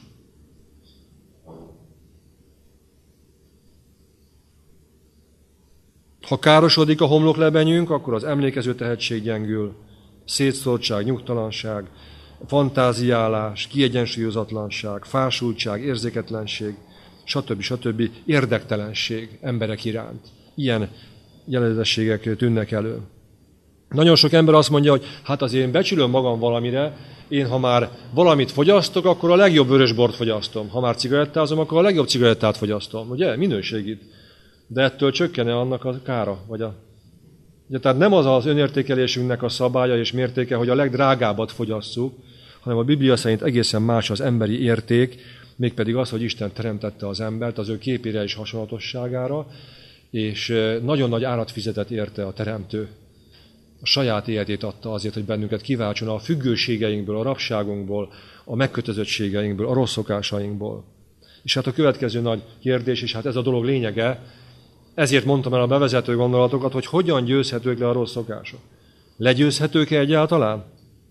Ha károsodik a homloklebenyünk, akkor az emlékező tehetség gyengül, szétszórtság, nyugtalanság, fantáziálás, kiegyensúlyozatlanság, fásultság, érzéketlenség, stb. Érdektelenség emberek iránt. Ilyen jelenetességek tűnnek elő. Nagyon sok ember azt mondja, hogy hát azért én becsülöm magam valamire, én ha már valamit fogyasztok, akkor a legjobb vörösbort fogyasztom. Ha már cigarettázom, akkor a legjobb cigarettát fogyasztom. Ugye? Minőségit. De ettől csökkene annak a kára. Ugye, tehát nem az az önértékelésünknek a szabálya és mértéke, hogy a legdrágábbat fogyasszuk, hanem a Biblia szerint egészen más az emberi érték, mégpedig az, hogy Isten teremtette az embert az ő képére és hasonlatosságára, és nagyon nagy árat fizetett érte a teremtő. A saját életét adta azért, hogy bennünket kiváltson a függőségeinkből, a rabságunkból, a megkötözöttségeinkből, a rossz szokásainkból. És hát a következő nagy kérdés, és hát ez a dolog lényege, ezért mondtam el a bevezető gondolatokat, hogy hogyan győzhetők le a rossz szokások. Legyőzhetők-e egyáltalán?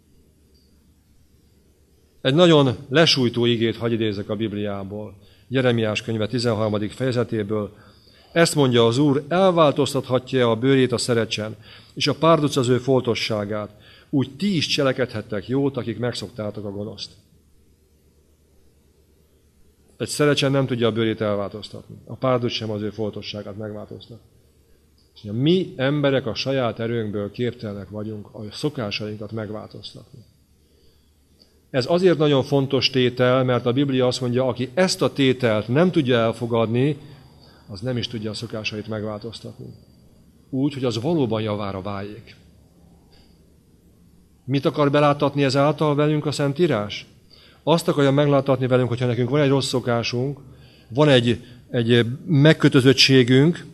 Egy nagyon lesújtó igét hadd idézek a Bibliából, Jeremiás könyve 13. fejezetéből. Ezt mondja az Úr, elváltoztathatja a bőrét a szerecsen, és a párduc az ő foltosságát. Úgy ti is cselekedhettek jót, akik megszoktátok a gonoszt. Egy szerecsen nem tudja a bőrét elváltoztatni. A párduc sem az ő foltosságát megváltoztatni. Mi emberek a saját erőnkből képtelenek vagyunk a szokásainkat megváltoztatni. Ez azért nagyon fontos tétel, mert a Biblia azt mondja, aki ezt a tételt nem tudja elfogadni, az nem is tudja a szokásait megváltoztatni. Úgy, hogy az valóban javára váljék. Mit akar beláttatni ezáltal velünk a Szentírás? Azt akarja megláttatni velünk, hogyha nekünk van egy rossz szokásunk, van egy megkötözöttségünk,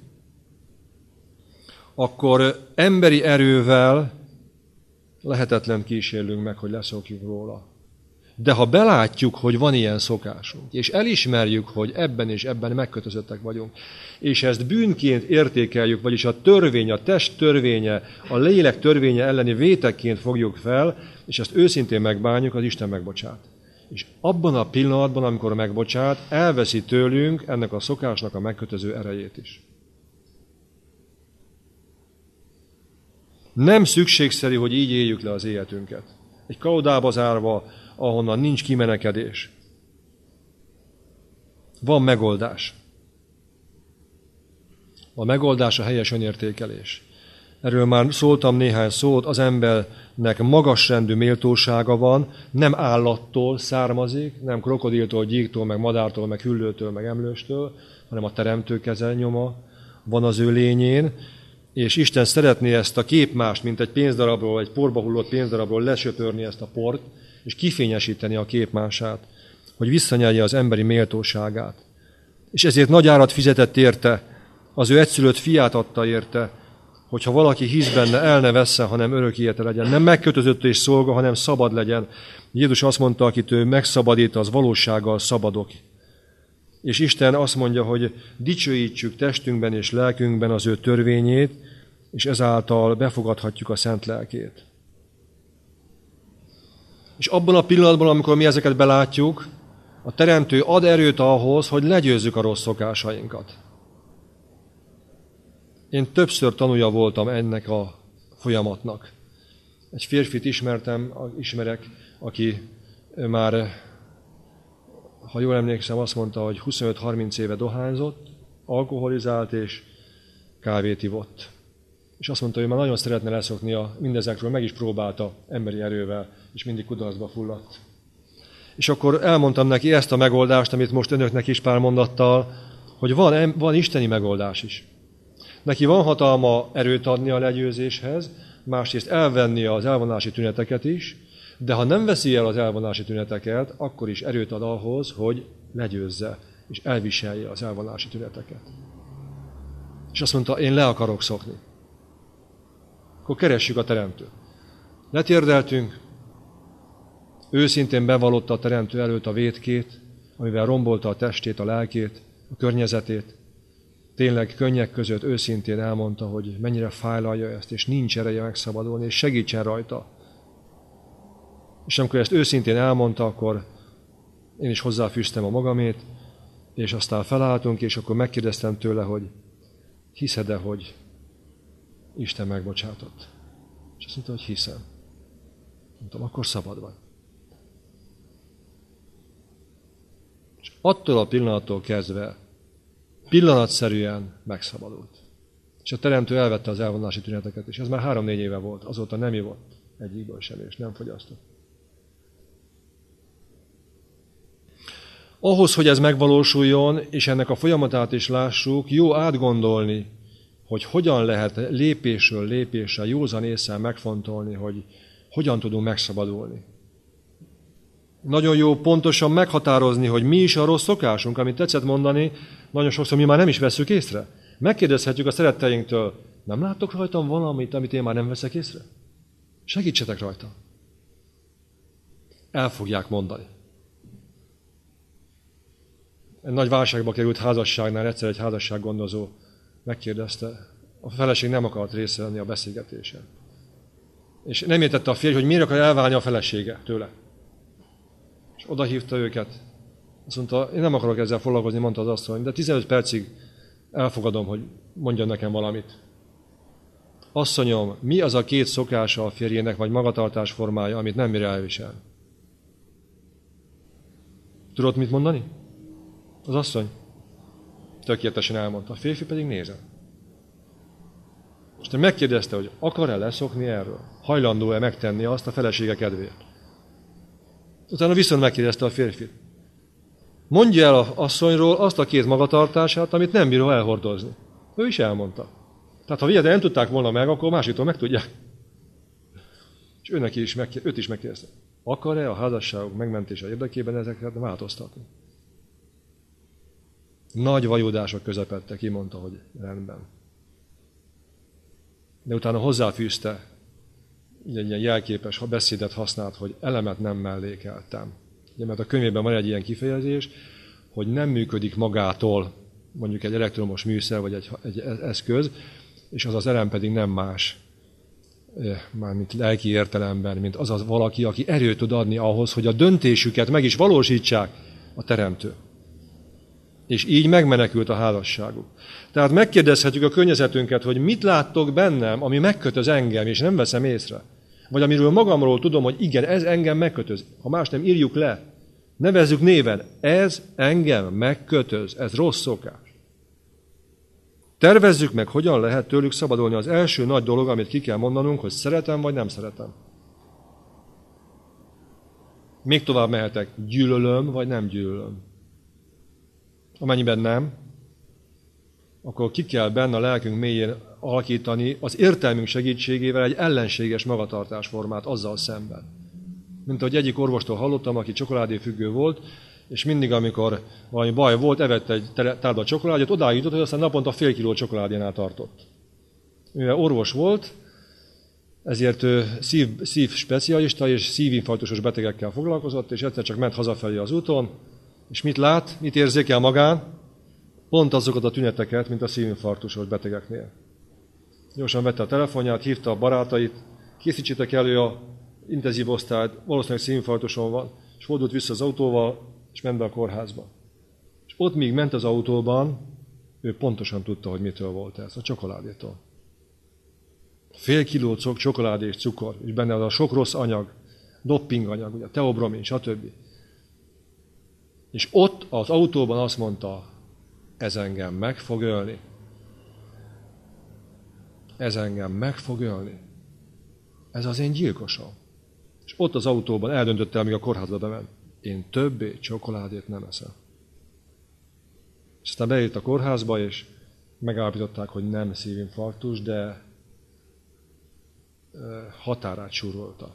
akkor emberi erővel lehetetlen kísérlünk meg, hogy leszokjuk róla. De ha belátjuk, hogy van ilyen szokásunk, és elismerjük, hogy ebben és ebben megkötözöttek vagyunk, és ezt bűnként értékeljük, vagyis a törvény, a test törvénye, a lélek törvénye elleni vétekként fogjuk fel, és ezt őszintén megbánjuk, az Isten megbocsát. És abban a pillanatban, amikor megbocsát, elveszi tőlünk ennek a szokásnak a megkötöző erejét is. Nem szükségszerű, hogy így éljük le az életünket. Egy kaudába zárva, ahonnan nincs kimenekedés. Van megoldás. A megoldás a helyes önértékelés. Erről már szóltam néhány szót, az embernek magasrendű méltósága van, nem állattól származik, nem krokodiltól, gyíktól, meg madártól, meg hüllőtől, meg emlőstől, hanem a teremtő keze nyoma van az ő lényén, és Isten szeretné ezt a képmást, mint egy pénzdarabról, egy porba hullott pénzdarabról lesöpörni ezt a port, és kifényesíteni a képmását, hogy visszanyelje az emberi méltóságát. És ezért nagy árat fizetett érte, az ő egyszülött fiát adta érte, hogyha valaki hisz benne, el ne vesszen, hanem örök élete legyen. Nem megkötözött és szolga, hanem szabad legyen. Jézus azt mondta, akit ő megszabadít, az valósággal szabadok. És Isten azt mondja, hogy dicsőítsük testünkben és lelkünkben az ő törvényét, és ezáltal befogadhatjuk a szent lelkét. És abban a pillanatban, amikor mi ezeket belátjuk, a Teremtő ad erőt ahhoz, hogy legyőzzük a rossz szokásainkat. Én többször tanulja voltam ennek a folyamatnak. Egy férfit ismerek, aki már, ha jól emlékszem, azt mondta, hogy 25-30 éve dohányzott, alkoholizált és kávét ivott. És azt mondta, hogy már nagyon szeretne leszokni mindezekről, meg is próbálta emberi erővel, és mindig kudarcba fulladt. És akkor elmondtam neki ezt a megoldást, amit most önöknek is pár mondattal, hogy van isteni megoldás is. Neki van hatalma erőt adni a legyőzéshez, másrészt elvenni az elvonási tüneteket is, de ha nem veszi el az elvonási tüneteket, akkor is erőt ad ahhoz, hogy legyőzze, és elviselje az elvonási tüneteket. És azt mondta, én le akarok szokni. Akkor keressük a Teremtőt. Letérdeltünk, őszintén bevallotta a Teremtő előtt a vétkét, amivel rombolta a testét, a lelkét, a környezetét. Tényleg könnyek között őszintén elmondta, hogy mennyire fájlalja ezt, és nincs ereje megszabadulni, és segítsen rajta. És amikor ezt őszintén elmondta, akkor én is hozzáfűztem a magamét, és aztán felálltunk, és akkor megkérdeztem tőle, hogy hiszed-e, hogy Isten megbocsátott? És azt mondta, hogy hiszem. Mondtam, akkor szabad vagy. És attól a pillanattól kezdve pillanatszerűen megszabadult. És a Teremtő elvette az elvonási tüneteket, és ez már 3-4 éve volt. Azóta nem ivott egyikből sem, és nem fogyasztott. Ahhoz, hogy ez megvalósuljon, és ennek a folyamatát is lássuk, jó átgondolni, hogy hogyan lehet lépésről lépésre, józan ésszel megfontolni, hogy hogyan tudunk megszabadulni. Nagyon jó pontosan meghatározni, hogy mi is a rossz szokásunk, amit tetszett mondani, nagyon sokszor mi már nem is vesszük észre. Megkérdezhetjük a szeretteinktől, nem láttok rajtam valamit, amit én már nem veszek észre? Segítsetek rajta. El fogják mondani. Egy nagy válságba került házasságnál egyszer egy házassággondozó megkérdezte, a feleség nem akart részt venni a beszélgetésen. És nem értette a férj, hogy miért akar elválni a felesége tőle. És odahívta őket. Azt mondta, én nem akarok ezzel foglalkozni, mondta az asszony, de 15 percig elfogadom, hogy mondjon nekem valamit. Asszonyom, mi az a két szokása a férjének, vagy magatartás formája, amit nem bír elvisel? Tudod mit mondani? Az asszony tökéletesen elmondta, a férfi pedig nézett. És megkérdezte, hogy akar-e leszokni erről? Hajlandó-e megtenni azt a felesége kedvéért? Utána viszont megkérdezte a férfit. Mondja el az asszonyról azt a két magatartását, amit nem bíró elhordozni. Ő is elmondta. Tehát ha vigyed, nem tudták volna meg, akkor másiktól megtudják. És őt is megkérdezte. Akar-e a házasságok megmentése érdekében ezeket változtatni? Nagy vajudások közepette, kimondta, hogy rendben. De utána hozzáfűzte, egy ilyen jelképes beszédet használt, hogy elemet nem mellékeltem. Ugye, mert a könyvében van egy ilyen kifejezés, hogy nem működik magától mondjuk egy elektromos műszer vagy egy eszköz, és az elem pedig nem más, mármint lelki értelemben, mint az valaki, aki erőt tud adni ahhoz, hogy a döntésüket meg is valósítsák a teremtő. És így megmenekült a házasságuk. Tehát megkérdezhetjük a környezetünket, hogy mit láttok bennem, ami megkötöz engem, és nem veszem észre. Vagy amiről magamról tudom, hogy igen, ez engem megkötöz. Ha más nem, írjuk le. Nevezzük néven. Ez engem megkötöz. Ez rossz szokás. Tervezzük meg, hogyan lehet tőlük szabadulni. Az első nagy dolog, amit ki kell mondanunk, hogy szeretem vagy nem szeretem. Még tovább mehetek. Gyűlölöm vagy nem gyűlölöm. Amennyiben nem, akkor ki kell benne a lelkünk mélyén alakítani az értelmünk segítségével egy ellenséges magatartásformát azzal szemben. Mint ahogy egyik orvostól hallottam, aki csokoládéfüggő volt, és mindig, amikor valami baj volt, evett egy tálba csokoládét, odáig jutott, hogy aztán naponta fél kiló csokoládénál tartott. Mivel orvos volt, ezért szív specialista és szívinfarktusos betegekkel foglalkozott, és egyszer csak ment hazafelé az úton, és mit lát, mit érzékel magán? Pont azokat a tüneteket, mint a szívinfarktusos betegeknél. Gyorsan vette a telefonját, hívta a barátait, készítsétek elő a intenzív osztályt, valószínűleg szívinfarktuson van, és fordult vissza az autóval, és ment be a kórházba. És ott míg ment az autóban, ő pontosan tudta, hogy mitől volt ez, a csokoládétól. Fél kiló csokoládé és cukor, és benne az a sok rossz anyag, doppinganyag, ugye, teobromin, stb. És ott az autóban azt mondta, ez engem meg fog ölni. Ez engem meg fog ölni. Ez az én gyilkosom. És ott az autóban eldöntötte, amíg a kórházba bement. Én többé csokoládét nem eszem. És aztán beért a kórházba, és megállapították, hogy nem szívinfarktus, de határát súrolta.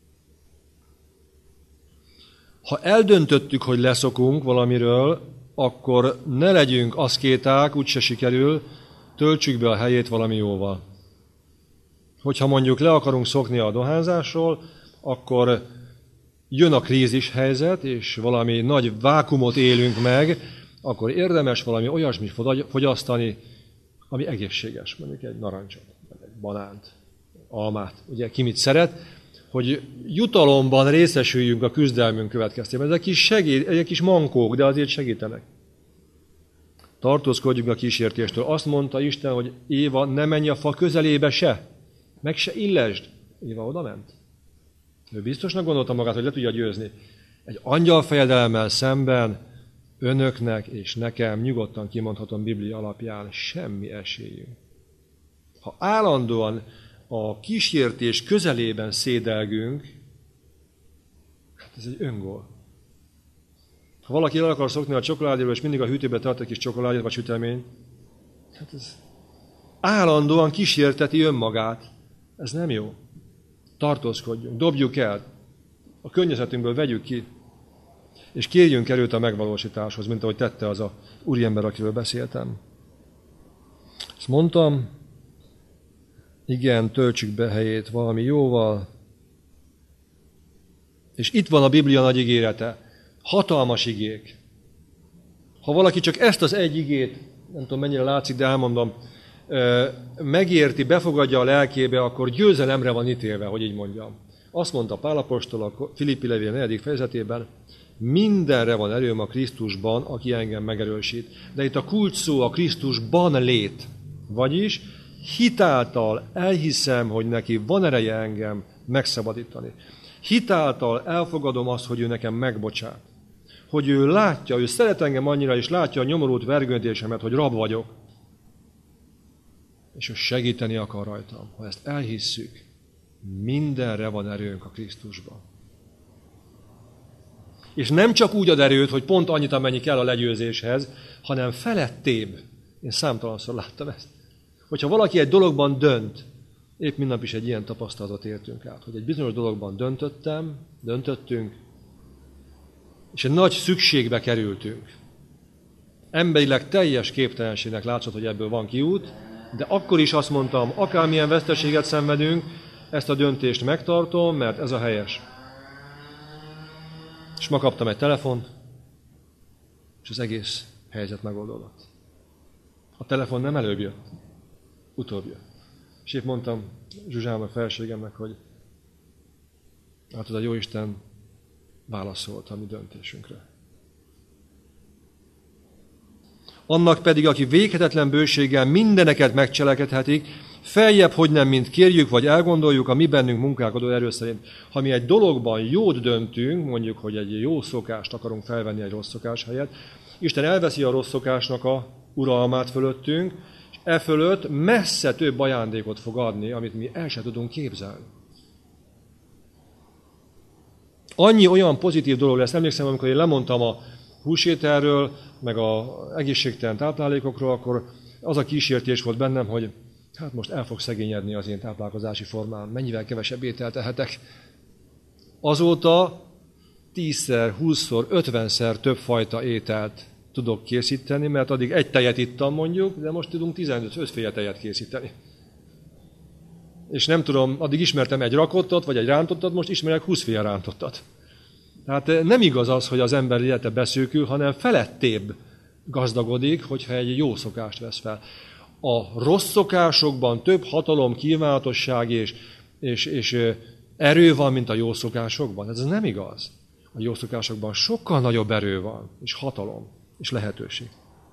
Ha eldöntöttük, hogy leszokunk valamiről, akkor ne legyünk aszkéták, úgyse sikerül, töltsük be a helyét valami jóval. Hogyha mondjuk le akarunk szokni a dohányzásról, akkor jön a krízis helyzet, és valami nagy vákumot élünk meg, akkor érdemes valami olyasmit fogyasztani, ami egészséges, mondjuk egy narancsot, vagy egy banánt, almát, ugye ki mit szeret, hogy jutalomban részesüljünk a küzdelmünk következtében. Ezek egy kis mankók, de azért segítenek. Tartózkodjunk a kísértéstől. Azt mondta Isten, hogy Éva, ne menj a fa közelébe se, meg se illesd. Éva oda ment. Ő biztosnak gondolta magát, hogy le tudja győzni. Egy angyalfejedelemmel szemben önöknek és nekem, nyugodtan kimondhatom Biblia alapján, semmi esélyünk. Ha állandóan a kísértés közelében szédelgünk, hát ez egy öngól. Ha valaki el akar szokni a csokoládéről, és mindig a hűtőbe tart egy kis csokoládét vagy sütemény, hát ez állandóan kísérteti önmagát. Ez nem jó. Tartózkodjunk, dobjuk el. A környezetünkből vegyük ki. És kérjünk erőt a megvalósításhoz, mint ahogy tette az a úriember, akiről beszéltem. Ezt mondtam, igen, töltsük be helyét valami jóval. És itt van a Biblia nagy ígérete. Hatalmas igék. Ha valaki csak ezt az egy igét, nem tudom mennyire látszik, de elmondom, megérti, befogadja a lelkébe, akkor győzelemre van ítélve, hogy így mondjam. Azt mondta Pál apostol a Filippi levél 4. fejezetében, mindenre van erőm a Krisztusban, aki engem megerősít. De itt a kulcs szó a Krisztusban lét. Vagyis hitáltal elhiszem, hogy neki van ereje engem megszabadítani. Hitáltal elfogadom azt, hogy ő nekem megbocsát. Hogy ő látja, ő szeret engem annyira, és látja a nyomorult vergődésemet, hogy rab vagyok. És ő segíteni akar rajtam. Ha ezt elhisszük, mindenre van erőnk a Krisztusban. És nem csak úgy ad erőt, hogy pont annyit, amennyi kell a legyőzéshez, hanem felettébb. Én számtalanszor láttam ezt. Hogyha valaki egy dologban dönt, épp mindnap is egy ilyen tapasztalatot éltünk át, hogy egy bizonyos dologban döntöttünk, és egy nagy szükségbe kerültünk. Emberileg teljes képtelenségnek látszott, hogy ebből van kiút, de akkor is azt mondtam, akármilyen veszteséget szenvedünk, ezt a döntést megtartom, mert ez a helyes. És ma kaptam egy telefont, és az egész helyzet megoldódott. A telefon nem előbb jött, utóbb jött. És épp mondtam Zsuzsának, felségemnek, hogy hát az a Jóisten válaszolt a mi döntésünkre. Annak pedig, aki véghetetlen bőséggel mindeneket megcselekedhetik, feljebb, hogy nem, mint kérjük, vagy elgondoljuk a mi bennünk munkálkodó erő szerint. Ha mi egy dologban jót döntünk, mondjuk, hogy egy jó szokást akarunk felvenni egy rossz szokás helyett, Isten elveszi a rossz szokásnak a uralmát fölöttünk, és e fölött messze több ajándékot fog adni, amit mi el sem tudunk képzelni. Annyi olyan pozitív dolog lesz. Emlékszem, amikor én lemondtam a húsételről, meg az egészségtelen táplálékokról, akkor az a kísértés volt bennem, hogy hát most el fog szegényedni az én táplálkozási formám, mennyivel kevesebb ételt ehetek. Azóta 10-szer, 20-szor, 50-szer több fajta ételt tudok készíteni, mert addig egy tejet ittam mondjuk, de most tudunk 15 féle tejet készíteni. És nem tudom, addig ismertem egy rakottat, vagy egy rántottat, most ismerek 20 féle rántottat. Tehát nem igaz az, hogy az ember élete beszűkül, hanem felettébb gazdagodik, hogyha egy jó szokást vesz fel. A rossz szokásokban több hatalom, kívánatosság és erő van, mint a jó szokásokban. Ez nem igaz. A jó szokásokban sokkal nagyobb erő van, és hatalom, és lehetőség.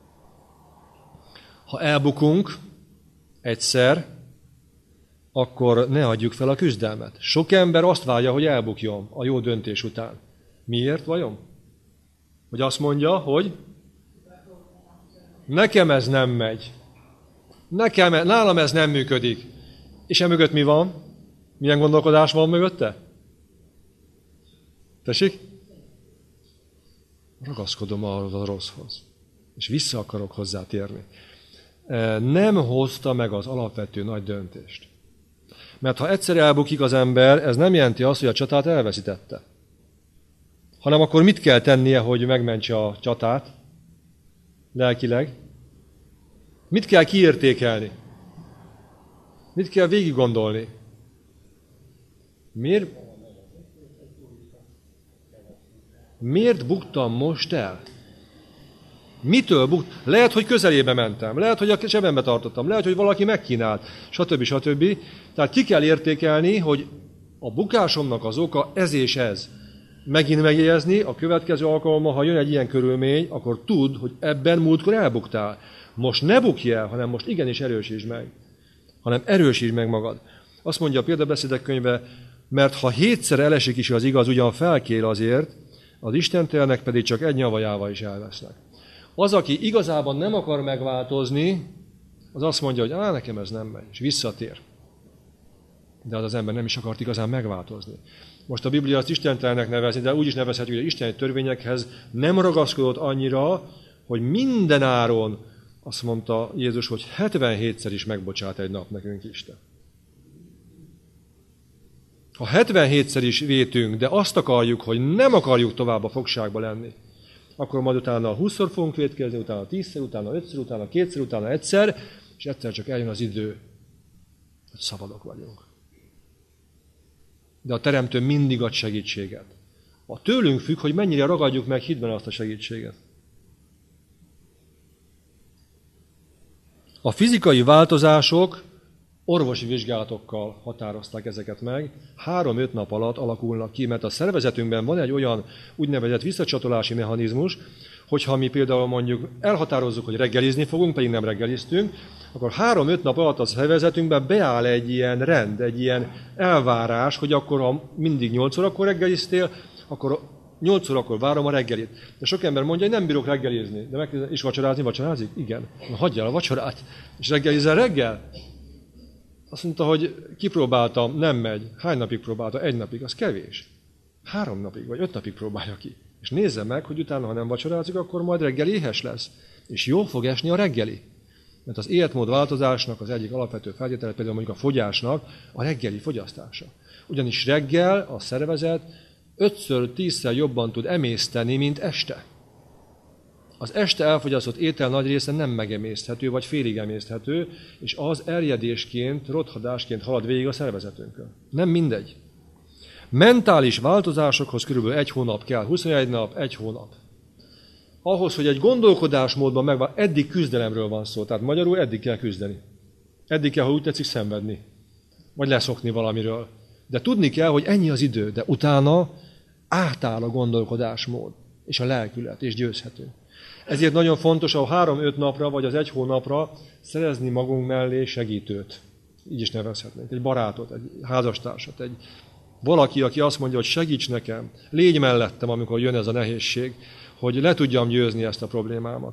Ha elbukunk egyszer, akkor ne adjuk fel a küzdelmet. Sok ember azt várja, hogy elbukjon a jó döntés után. Miért vajon? Hogy azt mondja, hogy nekem ez nem megy. Nálam ez nem működik. És emögött mi van? Milyen gondolkodás van mögötte? Tessék? Ragaszkodom ahhoz a rosszhoz. És vissza akarok hozzátérni. Nem hozta meg az alapvető nagy döntést. Mert ha egyszer elbukik az ember, ez nem jelenti azt, hogy a csatát elveszítette. Hanem akkor mit kell tennie, hogy megmentse a csatát lelkileg? Mit kell kiértékelni? Mit kell végig gondolni? Miért buktam most el? Mitől buktam? Lehet, hogy közelébe mentem, lehet, hogy a zsebembe tartottam, lehet, hogy valaki megkínált, stb. Tehát ki kell értékelni, hogy a bukásomnak az oka ez és ez. Megint megjegyezni, a következő alkalommal, ha jön egy ilyen körülmény, akkor tudd, hogy ebben múltkor elbuktál. Most ne bukj el, hanem most igenis erősítsd meg. Hanem erősítsd meg magad. Azt mondja a Példabeszédek könyve, mert ha 7-szer elesik is az igaz, ugyan felkél azért, az istentélnek pedig csak egy nyavajával is elvesznek. Az, aki igazában nem akar megváltozni, az azt mondja, hogy nekem ez nem megy, és visszatér. De az ember nem is akart igazán megváltozni. Most a Biblia azt istentelennek nevezi, de úgy is nevezhetjük, hogy az isteni törvényekhez nem ragaszkodott annyira, hogy minden áron azt mondta Jézus, hogy 77-szer is megbocsát egy nap nekünk Isten. Ha 77-szer is vétünk, de azt akarjuk, hogy nem akarjuk tovább a fogságba lenni, akkor majd utána 20-szor fogunk vétkezni, utána 10-szer, utána 5-szer, utána 2-szer, utána 1-szer, és egyszer csak eljön az idő, hogy szabadok vagyunk. De a Teremtő mindig ad segítséget. A tőlünk függ, hogy mennyire ragadjuk meg hitben azt a segítséget. A fizikai változások orvosi vizsgálatokkal határozták ezeket meg. 3-5 nap alatt alakulnak ki, mert a szervezetünkben van egy olyan úgynevezett visszacsatolási mechanizmus, hogyha mi például mondjuk elhatározzuk, hogy reggelizni fogunk, pedig nem reggeliztünk, akkor 3-5 nap alatt a szervezetünkben beáll egy ilyen rend, egy ilyen elvárás, hogy akkor, ha mindig 8 órakor reggeliztél, akkor 8 órakor várom a reggelit. De sok ember mondja, hogy nem bírok reggelizni. De és vacsorázik? Igen. Na, hagyjál a vacsorát. És reggelizel reggel? Azt mondta, hogy kipróbáltam, nem megy. Hány napig próbálta? 1 napig, az kevés. 3 napig, vagy 5 napig próbálja ki. És nézze meg, hogy utána, ha nem vacsorázik, akkor majd reggel éhes lesz. És jól fog esni a reggeli. Mert az életmódváltozásnak az egyik alapvető feltétele, például mondjuk a fogyásnak, a reggeli fogyasztása. Ugyanis reggel a szervezet 5-10-szer jobban tud emészteni, mint este. Az este elfogyasztott étel nagy része nem megemészthető, vagy félig emészthető, és az erjedésként, rothadásként halad végig a szervezetünkön. Nem mindegy. Mentális változásokhoz körülbelül 1 hónap kell, 21 nap, 1 hónap. Ahhoz, hogy egy gondolkodásmódban megvan, eddig küzdelemről van szó, tehát magyarul eddig kell küzdeni. Eddig kell, ha úgy tetszik, szenvedni. Vagy leszokni valamiről. De tudni kell, hogy ennyi az idő, de utána átáll a gondolkodásmód, és a lelkület, és győzhetünk. Ezért nagyon fontos a 3-5 napra, vagy az 1 hónapra szerezni magunk mellé segítőt. Így is nevezhetnénk. Egy barátot, egy házastársat, egy valaki, aki azt mondja, hogy segíts nekem, légy mellettem, amikor jön ez a nehézség, hogy le tudjam győzni ezt a problémámat.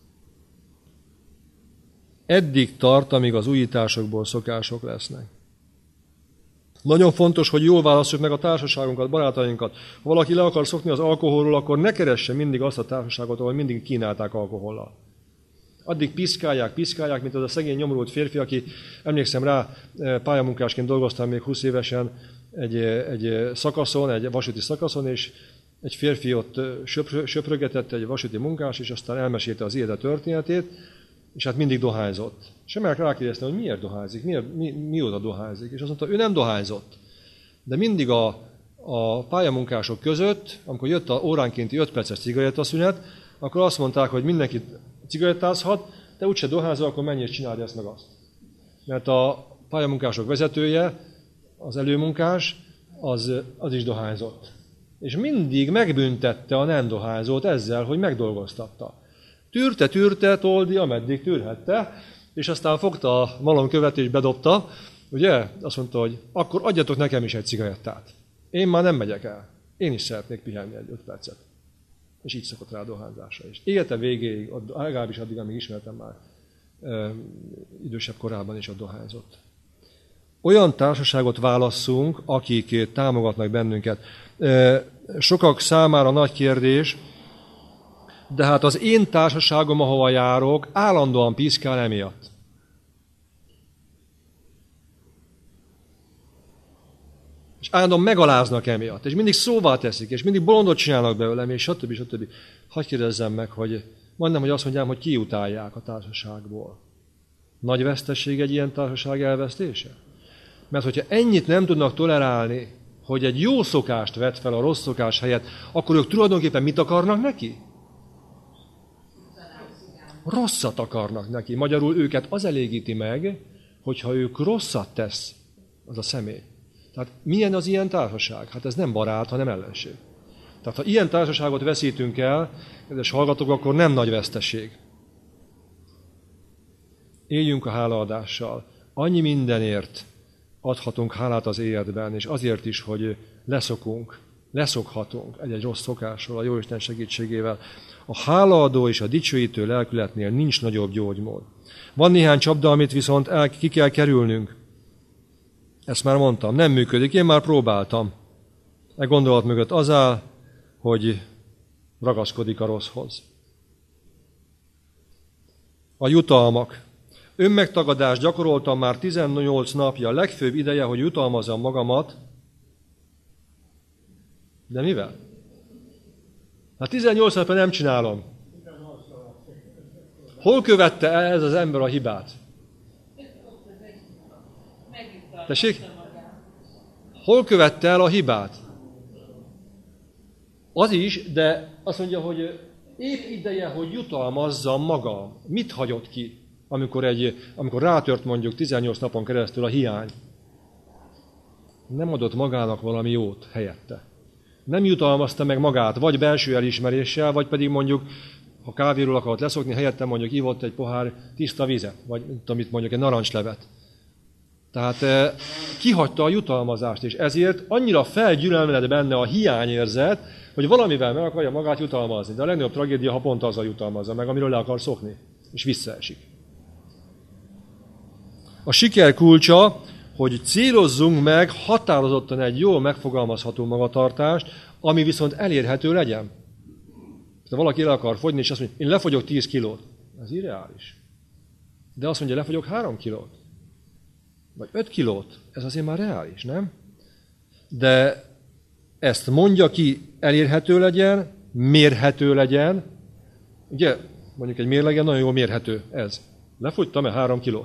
Eddig tart, amíg az újításokból szokások lesznek. Nagyon fontos, hogy jól válasszuk meg a társaságunkat, barátainkat. Ha valaki le akar szokni az alkoholról, akkor ne keresse mindig azt a társaságot, ahol mindig kínálták alkohollal. Addig piszkálják, mint az a szegény nyomorult férfi, aki, emlékszem rá, pályamunkásként dolgoztam még 20 évesen egy szakaszon, egy vasúti szakaszon, és egy férfi ott söprögetett, egy vasúti munkás, és aztán elmesélte az élete történetét, és hát mindig dohányzott. És emelek rákérdeztem, hogy miért dohányzik, mióta dohányzik. És azt mondta, ő nem dohányzott. De mindig a pályamunkások között, amikor jött a óránkénti 5 perces cigarettaszünet, akkor azt mondták, hogy mindenki cigarettázhat, de úgyse dohányzol, akkor menj és csinálj ezt meg azt. Mert a pályamunkások vezetője, az előmunkás, az is dohányzott. És mindig megbüntette a nem dohányzót ezzel, hogy megdolgoztatta. Tűrte, Toldi, ameddig tűrhette, és aztán fogta a malomkövet és bedobta, ugye? Azt mondta, hogy akkor adjatok nekem is egy cigarettát. Én már nem megyek el. Én is szeretnék pihenni egy 5 percet. És így szokott rá a dohányzásra is. Élete végéig, legalábbis addig, amíg ismertem már idősebb korában is a dohányzott. Olyan társaságot válasszunk, akik támogatnak bennünket. Sokak számára nagy kérdés, de hát az én társaságom, ahova járok, állandóan piszkál emiatt. És állandóan megaláznak emiatt, és mindig szóvá teszik, és mindig bolondot csinálnak belőlem, és stb. Hadd kérdezzem meg, hogy majdnem, hogy azt mondjam, hogy kiutálják a társaságból. Nagy vesztesség egy ilyen társaság elvesztése? Mert hogyha ennyit nem tudnak tolerálni, hogy egy jó szokást vet fel a rossz szokás helyett, akkor ők tulajdonképpen mit akarnak neki? Rosszat akarnak neki. Magyarul őket az elégíti meg, hogyha ők rosszat tesz az a személy. Tehát milyen az ilyen társaság? Hát ez nem barát, hanem ellenség. Tehát ha ilyen társaságot veszítünk el, kedves hallgatók, akkor nem nagy veszteség. Éljünk a hálaadással. Annyi mindenért adhatunk hálát az életben, és azért is, hogy leszokhatunk egy rossz szokásról a Jóisten segítségével. A hálaadó és a dicsőítő lelkületnél nincs nagyobb gyógymód. Van néhány csapda, amit viszont ki kell kerülnünk. Ezt már mondtam, nem működik, én már próbáltam. E gondolat mögött az áll, hogy ragaszkodik a rosszhoz. A jutalmak. Önmegtagadást gyakoroltam már 18 napja, a legfőbb ideje, hogy jutalmazzam magamat, De mivel? Hát 18 napja nem csinálom. Hol követte el ez az ember a hibát? Tessék? Hol követte el a hibát? Az is, de azt mondja, hogy épp ideje, hogy jutalmazzam magam. Mit hagyott ki, amikor rátört mondjuk 18 napon keresztül a hiány? Nem adott magának valami jót helyette. Nem jutalmazta meg magát, vagy belső elismeréssel, vagy pedig mondjuk, ha kávéról akart leszokni, helyette mondjuk ivott egy pohár tiszta vizet, vagy amit mondjuk egy narancslevet. Tehát kihagyta a jutalmazást, és ezért annyira felgyülemled benne a hiányérzet, hogy valamivel meg akarja magát jutalmazni. De a legnagyobb tragédia, ha pont azzal jutalmazza meg, amiről le akar szokni, és visszaesik. A siker kulcsa, hogy célozzunk meg határozottan egy jól megfogalmazható magatartást, ami viszont elérhető legyen. Ha valaki el akar fogyni, és azt mondja, én lefogyok 10 kilót, ez irreális. De azt mondja, lefogyok 3 kilót, vagy 5 kilót, ez azért már reális, nem? De ezt mondja ki, elérhető legyen, mérhető legyen. Ugye, mondjuk egy mérlegen nagyon jól mérhető ez. Lefogytam-e 3 kilót?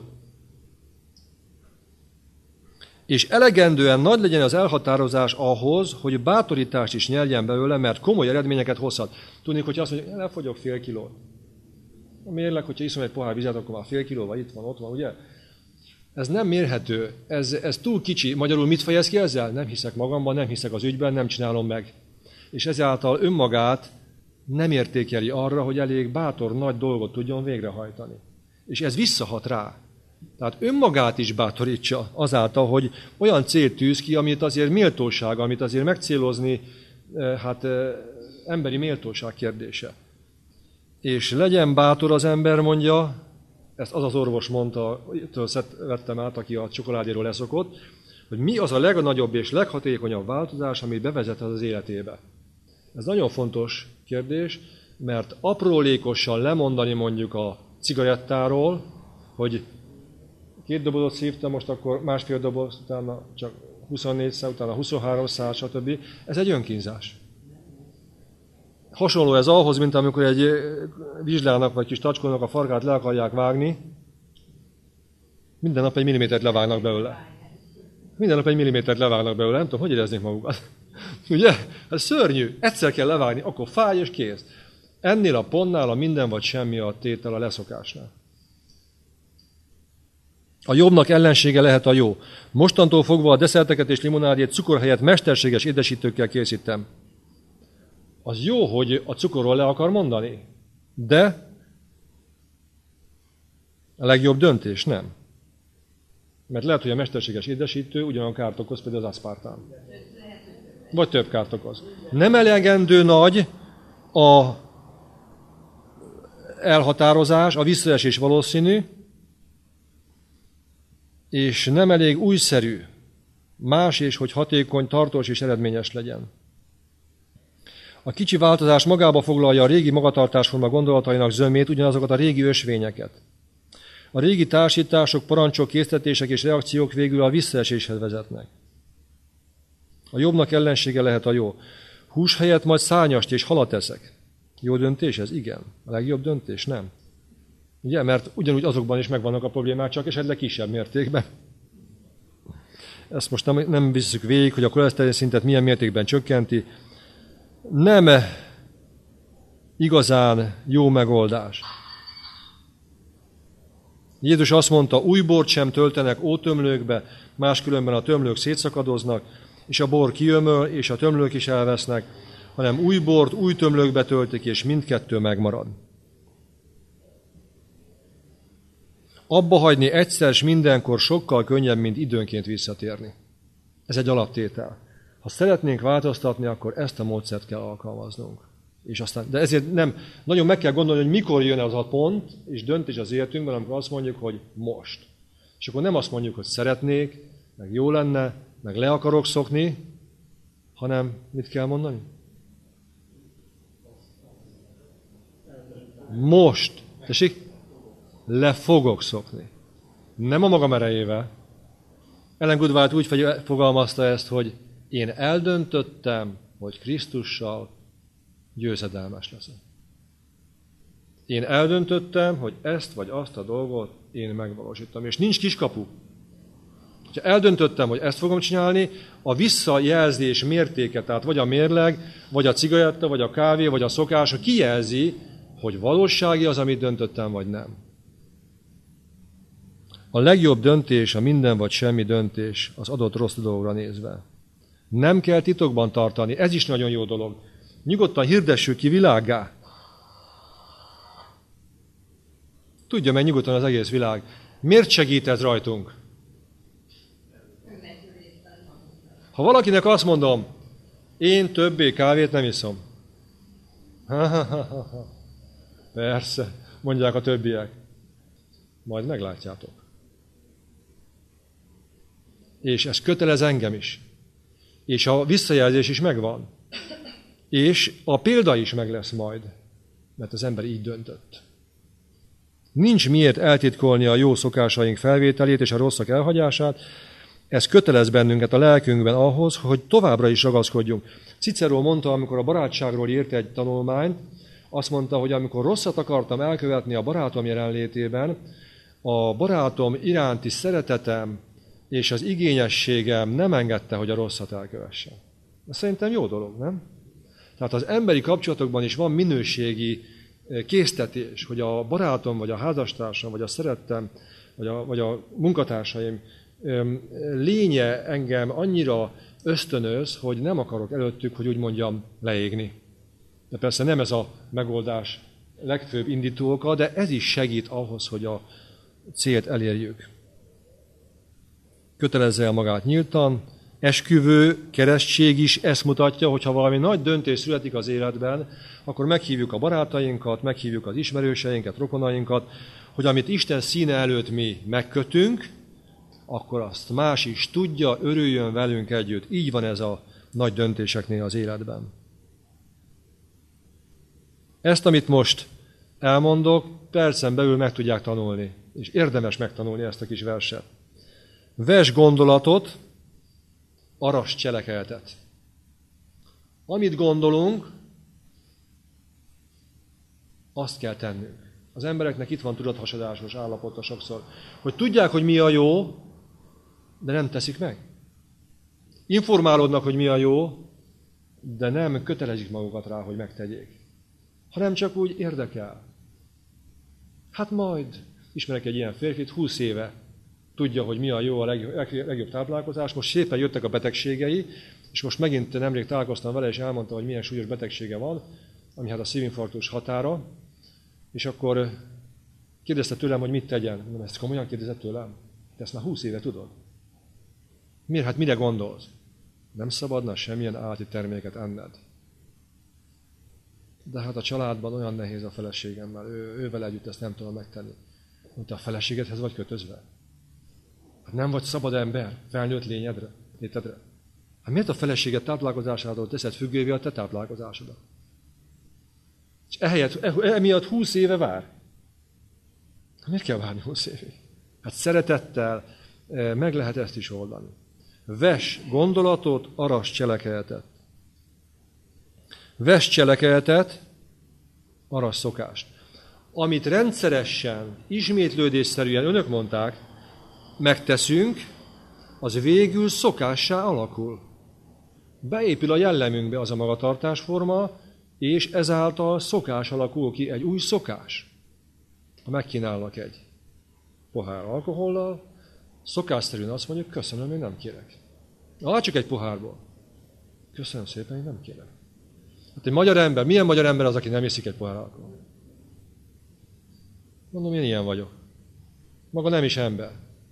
És elegendően nagy legyen az elhatározás ahhoz, hogy bátorítást is nyerjen belőle, mert komoly eredményeket hozhat. Tudnék, hogyha azt mondjuk, lefogyok fél kilót. A mérleg, hogyha iszom egy pohár vizet, akkor már fél kiló, vagy itt van, ott van, ugye? Ez nem mérhető, ez túl kicsi. Magyarul mit fejez ki ezzel? Nem hiszek magamban, nem hiszek az ügyben, nem csinálom meg. És ezáltal önmagát nem értékeli arra, hogy elég bátor, nagy dolgot tudjon végrehajtani. És ez visszahat rá. Tehát önmagát is bátorítsa azáltal, hogy olyan célt tűz ki, amit azért méltóság, amit azért megcélozni, emberi méltóság kérdése. És legyen bátor az ember, mondja, ezt az az orvos mondta, vettem át, aki a csokoládéról leszokott, hogy mi az a legnagyobb és leghatékonyabb változás, amit bevezethet az életébe. Ez nagyon fontos kérdés, mert aprólékosan lemondani mondjuk a cigarettáról, hogy 2 dobozot szívtam, most akkor másfél doboz, utána csak 24 szál, utána 23 szál, stb. Ez egy önkínzás. Hasonló ez ahhoz, mint amikor egy vizslának vagy kis tacskónak a farkát le akarják vágni, minden nap 1 millimétert levágnak belőle. Minden nap 1 millimétert levágnak belőle, nem tudom, hogy éreznék magukat. Ugye? Ez szörnyű. Egyszer kell levágni, akkor fáj és kész. Ennél a pontnál a minden vagy semmi a tétel a leszokásnál. A jobbnak ellensége lehet a jó. Mostantól fogva a desszerteket és limonádét cukor helyett mesterséges édesítőkkel készítem. Az jó, hogy a cukorról le akar mondani, de a legjobb döntés nem. Mert lehet, hogy a mesterséges édesítő ugyanolyan kárt okoz, például az aszpartám. Vagy több kárt okoz. Nem elegendő nagy a elhatározás, a visszaesés valószínű, és nem elég újszerű, más és hogy hatékony, tartós és eredményes legyen. A kicsi változás magába foglalja a régi magatartásforma gondolatainak zömét, ugyanazokat a régi ösvényeket. A régi társítások, parancsok, késztetések és reakciók végül a visszaeséshez vezetnek. A jobbnak ellensége lehet a jó. Hús helyett majd szárnyast és halat eszek. Jó döntés ez? Igen. A legjobb döntés? Nem. Ugye? Mert ugyanúgy azokban is megvannak a problémák, csak esetleg kisebb mértékben. Ezt most nem visszük végig, hogy a koleszterin szintet milyen mértékben csökkenti. Nem igazán jó megoldás. Jézus azt mondta, új bort sem töltenek ótömlőkbe, máskülönben a tömlők szétszakadoznak, és a bor kiömöl, és a tömlők is elvesznek, hanem új bort új tömlőkbe töltik, és mindkettő megmarad. Abba hagyni egyszer s mindenkor sokkal könnyebb, mint időnként visszatérni. Ez egy alaptétel. Ha szeretnénk változtatni, akkor ezt a módszert kell alkalmaznunk. És aztán, de ezért nem, nagyon meg kell gondolni, hogy mikor jön az a pont, és döntés az életünkben, amikor azt mondjuk, hogy most. És akkor nem azt mondjuk, hogy szeretnék, meg jó lenne, meg le akarok szokni, hanem mit kell mondani? Most. Tessék? Le fogok szokni. Nem a magam erejével. Ellen Goodwright úgy fogalmazta ezt, hogy én eldöntöttem, hogy Krisztussal győzedelmes leszek. Én eldöntöttem, hogy ezt vagy azt a dolgot én megvalósítom. És nincs kiskapu. Ha eldöntöttem, hogy ezt fogom csinálni, a visszajelzés mértéke, tehát vagy a mérleg, vagy a cigaretta, vagy a kávé, vagy a szokás, kijelzi, hogy valósági az, amit döntöttem, vagy nem. A legjobb döntés a minden vagy semmi döntés az adott rossz dologra nézve. Nem kell titokban tartani, ez is nagyon jó dolog. Nyugodtan hirdessük ki világgá. Tudja meg nyugodtan az egész világ. Miért segít ez rajtunk? Ha valakinek azt mondom, én többé kávét nem iszom. Persze, mondják a többiek. Majd meglátjátok. És ez kötelez engem is. És a visszajelzés is megvan. És a példa is meg lesz majd. Mert az ember így döntött. Nincs miért eltitkolni a jó szokásaink felvételét és a rosszak elhagyását. Ez kötelez bennünket a lelkünkben ahhoz, hogy továbbra is ragaszkodjunk. Cicero mondta, amikor a barátságról írt egy tanulmányt, azt mondta, hogy amikor rosszat akartam elkövetni a barátom jelenlétében, a barátom iránti szeretetem és az igényességem nem engedte, hogy a rosszat elkövesse. Ez szerintem jó dolog, nem? Tehát az emberi kapcsolatokban is van minőségi késztetés, hogy a barátom, vagy a házastársam, vagy a szerettem, vagy a munkatársaim lénye engem annyira ösztönöz, hogy nem akarok előttük, hogy úgy mondjam, leégni. De persze nem ez a megoldás legfőbb indító oka, de ez is segít ahhoz, hogy a célt elérjük. Kötelezze el magát nyíltan, esküvő, keresztség is ezt mutatja, hogy ha valami nagy döntés születik az életben, akkor meghívjuk a barátainkat, meghívjuk az ismerőseinket, rokonainkat, hogy amit Isten színe előtt mi megkötünk, akkor azt más is tudja, örüljön velünk együtt. Így van ez a nagy döntéseknél az életben. Ezt, amit most elmondok, percen belül meg tudják tanulni, és érdemes megtanulni ezt a kis verset. Vess gondolatot, arasd cselekedetet. Amit gondolunk, azt kell tennünk. Az embereknek itt van tudathasadásos állapota sokszor, hogy tudják, hogy mi a jó, de nem teszik meg. Informálódnak, hogy mi a jó, de nem kötelezik magukat rá, hogy megtegyék. Hanem csak úgy érdekel. Hát majd ismerek egy ilyen férfit, 20 éve tudja, hogy mi a jó, a legjobb táplálkozás. Most szépen jöttek a betegségei, és most megint nemrég találkoztam vele, és elmondta, hogy milyen súlyos betegsége van, ami hát a szívinfarktus határa. És akkor kérdezte tőlem, hogy mit tegyen. Mondom, ezt komolyan kérdezett tőlem? Te ezt már 20 éve tudod. Miért? Hát mire gondolsz? Nem szabadna semmilyen állati terméket enned. De hát a családban olyan nehéz a feleségemmel, ővel együtt ezt nem tudom megtenni. Mondta, a feleségedhez vagy kötözve? Hát nem vagy szabad ember, felnőtt létedre. Hát miért a feleséged táplálkozásától teszed függővé a te táplálkozásodat? És emiatt 20 éve vár. Miért kell várni 20 évig? Hát szeretettel meg lehet ezt is oldani. Vess gondolatot, arasd cselekedetet. Vess cselekedetet, arasd szokást. Amit rendszeresen, ismétlődésszerűen önök mondták, megteszünk, az végül szokássá alakul. Beépül a jellemünkbe az a magatartásforma, és ezáltal szokás alakul ki, egy új szokás. Ha megkínálnak egy pohár alkohollal, szokásszerűen azt mondjuk, köszönöm, én nem kérek. Csak egy pohárból. Köszönöm szépen, én nem kérek. Hát egy magyar ember, milyen magyar ember az, aki nem iszik egy pohár alkoholt? Mondom, én ilyen vagyok. Maga nem is ember.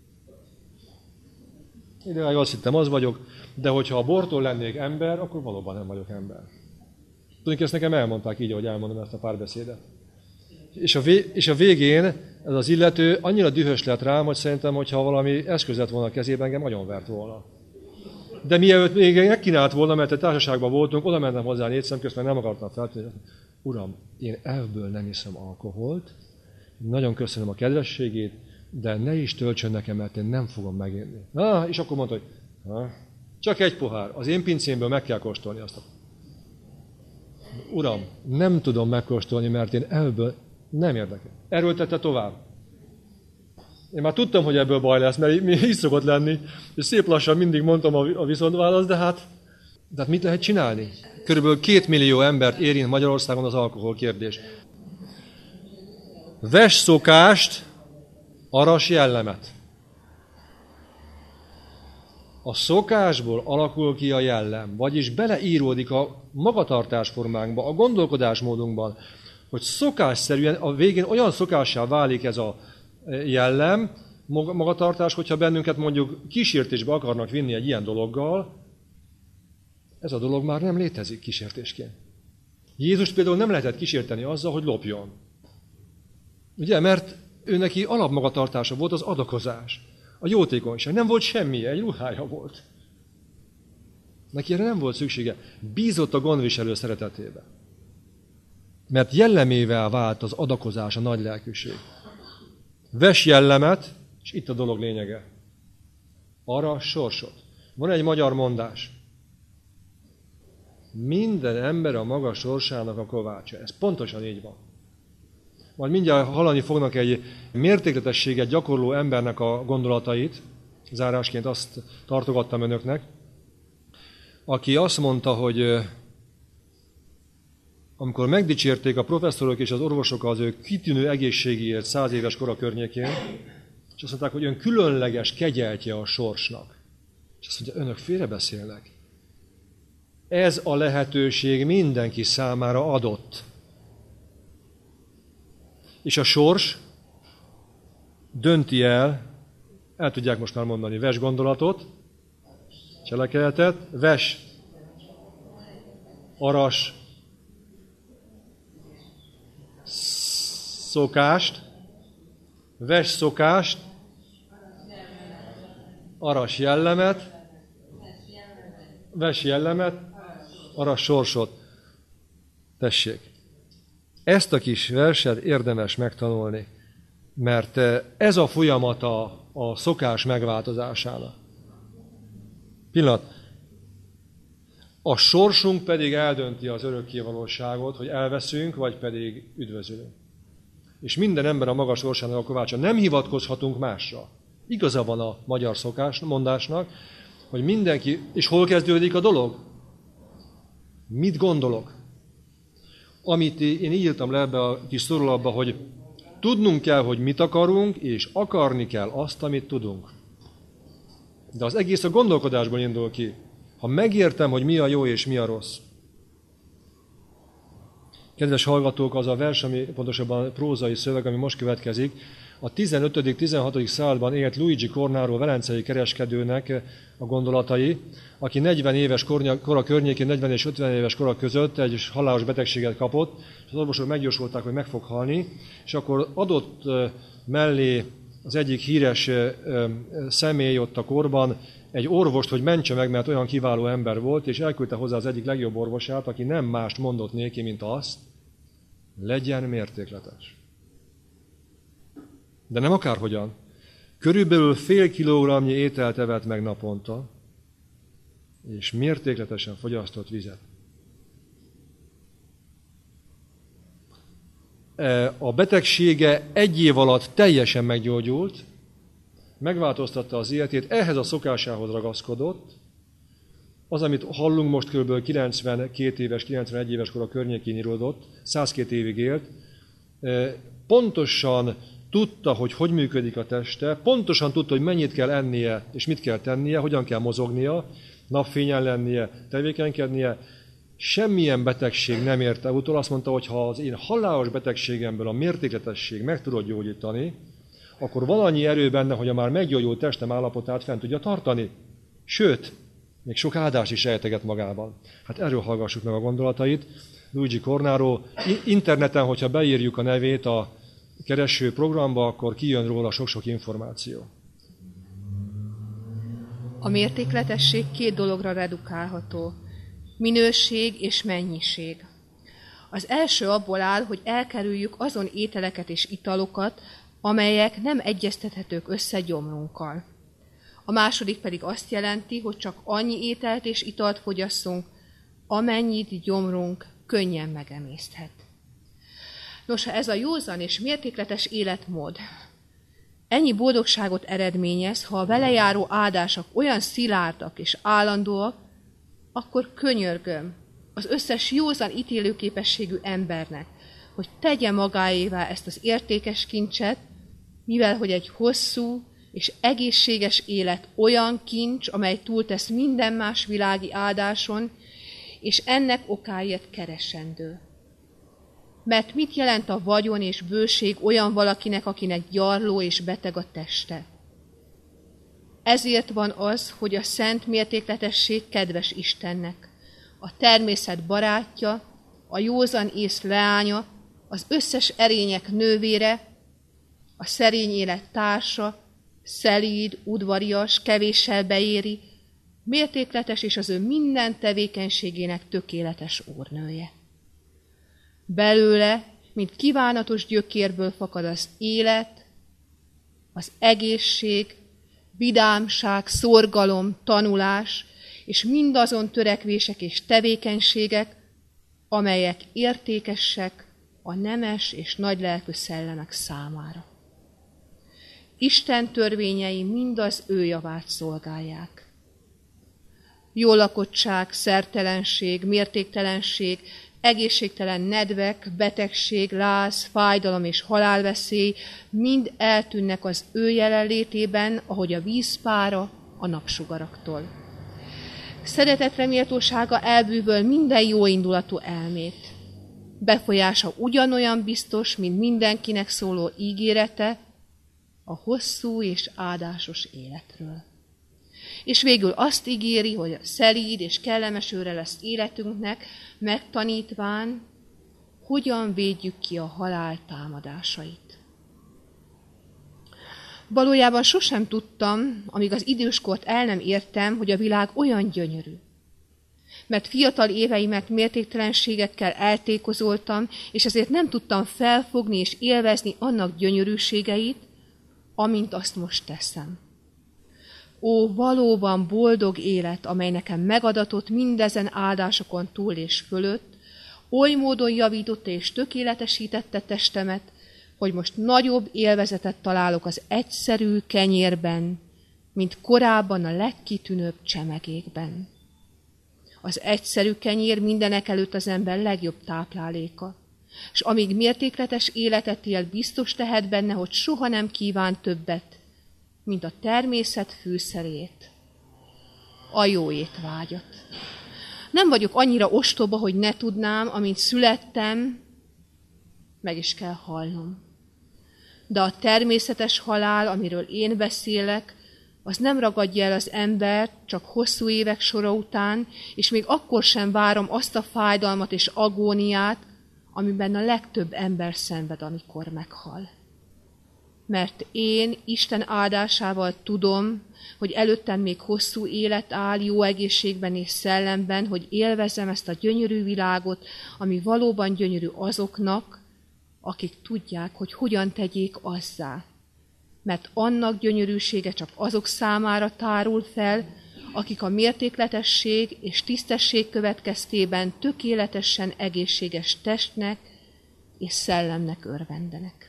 Ideáig azt hittem, az vagyok, de hogyha a bortól lennék ember, akkor valóban nem vagyok ember. Tudjuk, ezt nekem elmondták így, ahogy elmondom ezt a párbeszédet. És a végén ez az illető annyira dühös lett rám, hogy szerintem, hogyha valami eszköz lett volna a kezében, engem agyonvert volna. De mielőtt még megkínált volna, mert egy társaságban voltunk, oda mentem hozzá 4 szemközt, mert nem akartam feltűnni. Uram, én elvből nem iszom alkoholt, nagyon köszönöm a kedvességét, de ne is töltsön nekem, mert én nem fogom meginni. És akkor mondta, hogy csak egy pohár, az én pincémből meg kell kóstolni azt. Uram, nem tudom megkóstolni, mert én ebből nem érdekel. Erőltette tovább. Én már tudtam, hogy ebből baj lesz, mert így szokott lenni, és szép lassan mindig mondtam a viszontválaszt, de hát mit lehet csinálni? Körülbelül 2 millió embert érint Magyarországon az alkohol kérdés. Vess szokást, aras jellemet. A szokásból alakul ki a jellem, vagyis beleíródik a magatartásformánkba, a gondolkodásmódunkban, hogy szokásszerűen a végén olyan szokássá válik ez a jellem, magatartás, hogyha bennünket mondjuk kísértésbe akarnak vinni egy ilyen dologgal, ez a dolog már nem létezik kísértésként. Jézus például nem lehetett kísérteni azzal, hogy lopjon. Ugye, mert ő neki alapmagatartása volt az adakozás, a jótékonyság. Nem volt semmi, egy ruhája volt. Neki erre nem volt szüksége. Bízott a gondviselő szeretetébe. Mert jellemével vált az adakozás, a nagy lelkűség. Vess jellemet, és itt a dolog lényege. Arra sorsot. Van egy magyar mondás. Minden ember a maga sorsának a kovácsa. Ez pontosan így van. Majd mindjárt hallani fognak egy mértékletességet gyakorló embernek a gondolatait, zárásként azt tartogattam önöknek, aki azt mondta, hogy amikor megdicsérték a professzorok és az orvosok az ő kitűnő egészségéért 100 éves kora környékén, és azt mondták, hogy ön különleges kegyeltje a sorsnak. És azt mondja, önök félrebeszélnek. Ez a lehetőség mindenki számára adott. És a sors dönti el tudják most már mondani, vess gondolatot, cselekedetet, vess, aras, szokást, vess szokást, aras jellemet, vess jellemet, aras sorsot. Tessék. Ezt a kis verset érdemes megtanulni, mert ez a folyamata a szokás megváltozásának. Pillanat. A sorsunk pedig eldönti az örökké valóságot, hogy elveszünk, vagy pedig üdvözülünk. És minden ember a maga sorsának a kovácsa. Nem hivatkozhatunk másra. Igaza van a magyar mondásnak, hogy mindenki... És hol kezdődik a dolog? Mit gondolok? Amit én írtam le ebbe a kis szorolatba, hogy tudnunk kell, hogy mit akarunk, és akarni kell azt, amit tudunk. De az egész a gondolkodásból indul ki. Ha megértem, hogy mi a jó és mi a rossz. Kedves hallgatók, az a vers, ami pontosabban prózai szöveg, ami most következik, a 15.-16. században élt Luigi Cornaro velencei kereskedőnek a gondolatai, aki 40 éves kora környékén, 40 és 50 éves kora között egy halálos betegséget kapott, és az orvosok megjósolták, hogy meg fog halni, és akkor adott mellé az egyik híres személy ott a korban egy orvost, hogy mentse meg, mert olyan kiváló ember volt, és elküldte hozzá az egyik legjobb orvosát, aki nem mást mondott néki, mint azt, legyen mértékletes. De nem akárhogyan. Körülbelül fél kilogramnyi ételt evett meg naponta, és mértékletesen fogyasztott vizet. A betegsége 1 év alatt teljesen meggyógyult, megváltoztatta az életét, ehhez a szokásához ragaszkodott. Az, amit hallunk most, kb. 92 éves, 91 éves kor a környékén íródott, 102 évig élt, pontosan tudta, hogy működik a teste, pontosan tudta, hogy mennyit kell ennie, és mit kell tennie, hogyan kell mozognia, napfényen lennie, tevékenykednie. Semmilyen betegség nem érte utol. Azt mondta, hogy ha az én halálos betegségemből a mértékletesség meg tudod gyógyítani, akkor van annyi erő benne, hogy a már meggyógyult testem állapotát fent tudja tartani. Sőt, még sok áldás is rejteget magában. Hát erről hallgassuk meg a gondolatait. Luigi Cornaro. Interneten, hogyha beírjuk a nevét a kereső programba, akkor kijön róla sok-sok információ. A mértékletesség 2 dologra redukálható. Minőség és mennyiség. Az első abból áll, hogy elkerüljük azon ételeket és italokat, amelyek nem egyeztethetők össze gyomrunkkal. A második pedig azt jelenti, hogy csak annyi ételt és italt fogyasszunk, amennyit gyomrunk könnyen megemészthet. Nos, ha ez a józan és mértékletes életmód ennyi boldogságot eredményez, ha a vele járó áldások olyan szilárdak és állandóak, akkor könyörgöm az összes józan ítélőképességű embernek, hogy tegye magáévá ezt az értékes kincset, mivel hogy egy hosszú és egészséges élet olyan kincs, amely túltesz minden más világi áldáson, és ennek okáért keresendő. Mert mit jelent a vagyon és bőség olyan valakinek, akinek gyarló és beteg a teste? Ezért van az, hogy a szent mértékletesség kedves Istennek, a természet barátja, a józan ész leánya, az összes erények nővére, a szerény élet társa, szelíd, udvarias, kevéssel beéri, mértékletes és az ő minden tevékenységének tökéletes úrnője. Belőle, mint kívánatos gyökérből fakad az élet, az egészség, vidámság, szorgalom, tanulás, és mindazon törekvések és tevékenységek, amelyek értékesek a nemes és nagylelkű szellemek számára. Isten törvényei mind az ő javát szolgálják. Jólakottság, szertelenség, mértéktelenség, egészségtelen nedvek, betegség, láz, fájdalom és halálveszély mind eltűnnek az ő jelenlétében, ahogy a vízpára a napsugaraktól. Szeretetre méltósága elbűvöl minden jóindulatú elmét. Befolyása ugyanolyan biztos, mint mindenkinek szóló ígérete a hosszú és áldásos életről. És végül azt ígéri, hogy szelíd és kellemes őre lesz életünknek, megtanítván, hogyan védjük ki a halál támadásait. Valójában sosem tudtam, amíg az időskort el nem értem, hogy a világ olyan gyönyörű. Mert fiatal éveimet mértéktelenségekkel eltékozoltam, és ezért nem tudtam felfogni és élvezni annak gyönyörűségeit, amint azt most teszem. Ó, valóban boldog élet, amely nekem megadatott mindezen áldásokon túl és fölött, oly módon javította és tökéletesítette testemet, hogy most nagyobb élvezetet találok az egyszerű kenyérben, mint korábban a legkitűnőbb csemegékben. Az egyszerű kenyér mindenekelőtt az ember legjobb tápláléka, és amíg mértékletes életet él, biztos tehet benne, hogy soha nem kíván többet, mint a természet fűszerét, a jó étvágyat. Nem vagyok annyira ostoba, hogy ne tudnám, amint születtem, meg is kell halnom. De a természetes halál, amiről én beszélek, az nem ragadja el az embert csak hosszú évek sora után, és még akkor sem várom azt a fájdalmat és agóniát, amiben a legtöbb ember szenved, amikor meghal. Mert én Isten áldásával tudom, hogy előttem még hosszú élet áll, jó egészségben és szellemben, hogy élvezzem ezt a gyönyörű világot, ami valóban gyönyörű azoknak, akik tudják, hogy hogyan tegyék azzá. Mert annak gyönyörűsége csak azok számára tárul fel, akik a mértékletesség és tisztesség következtében tökéletesen egészséges testnek és szellemnek örvendenek.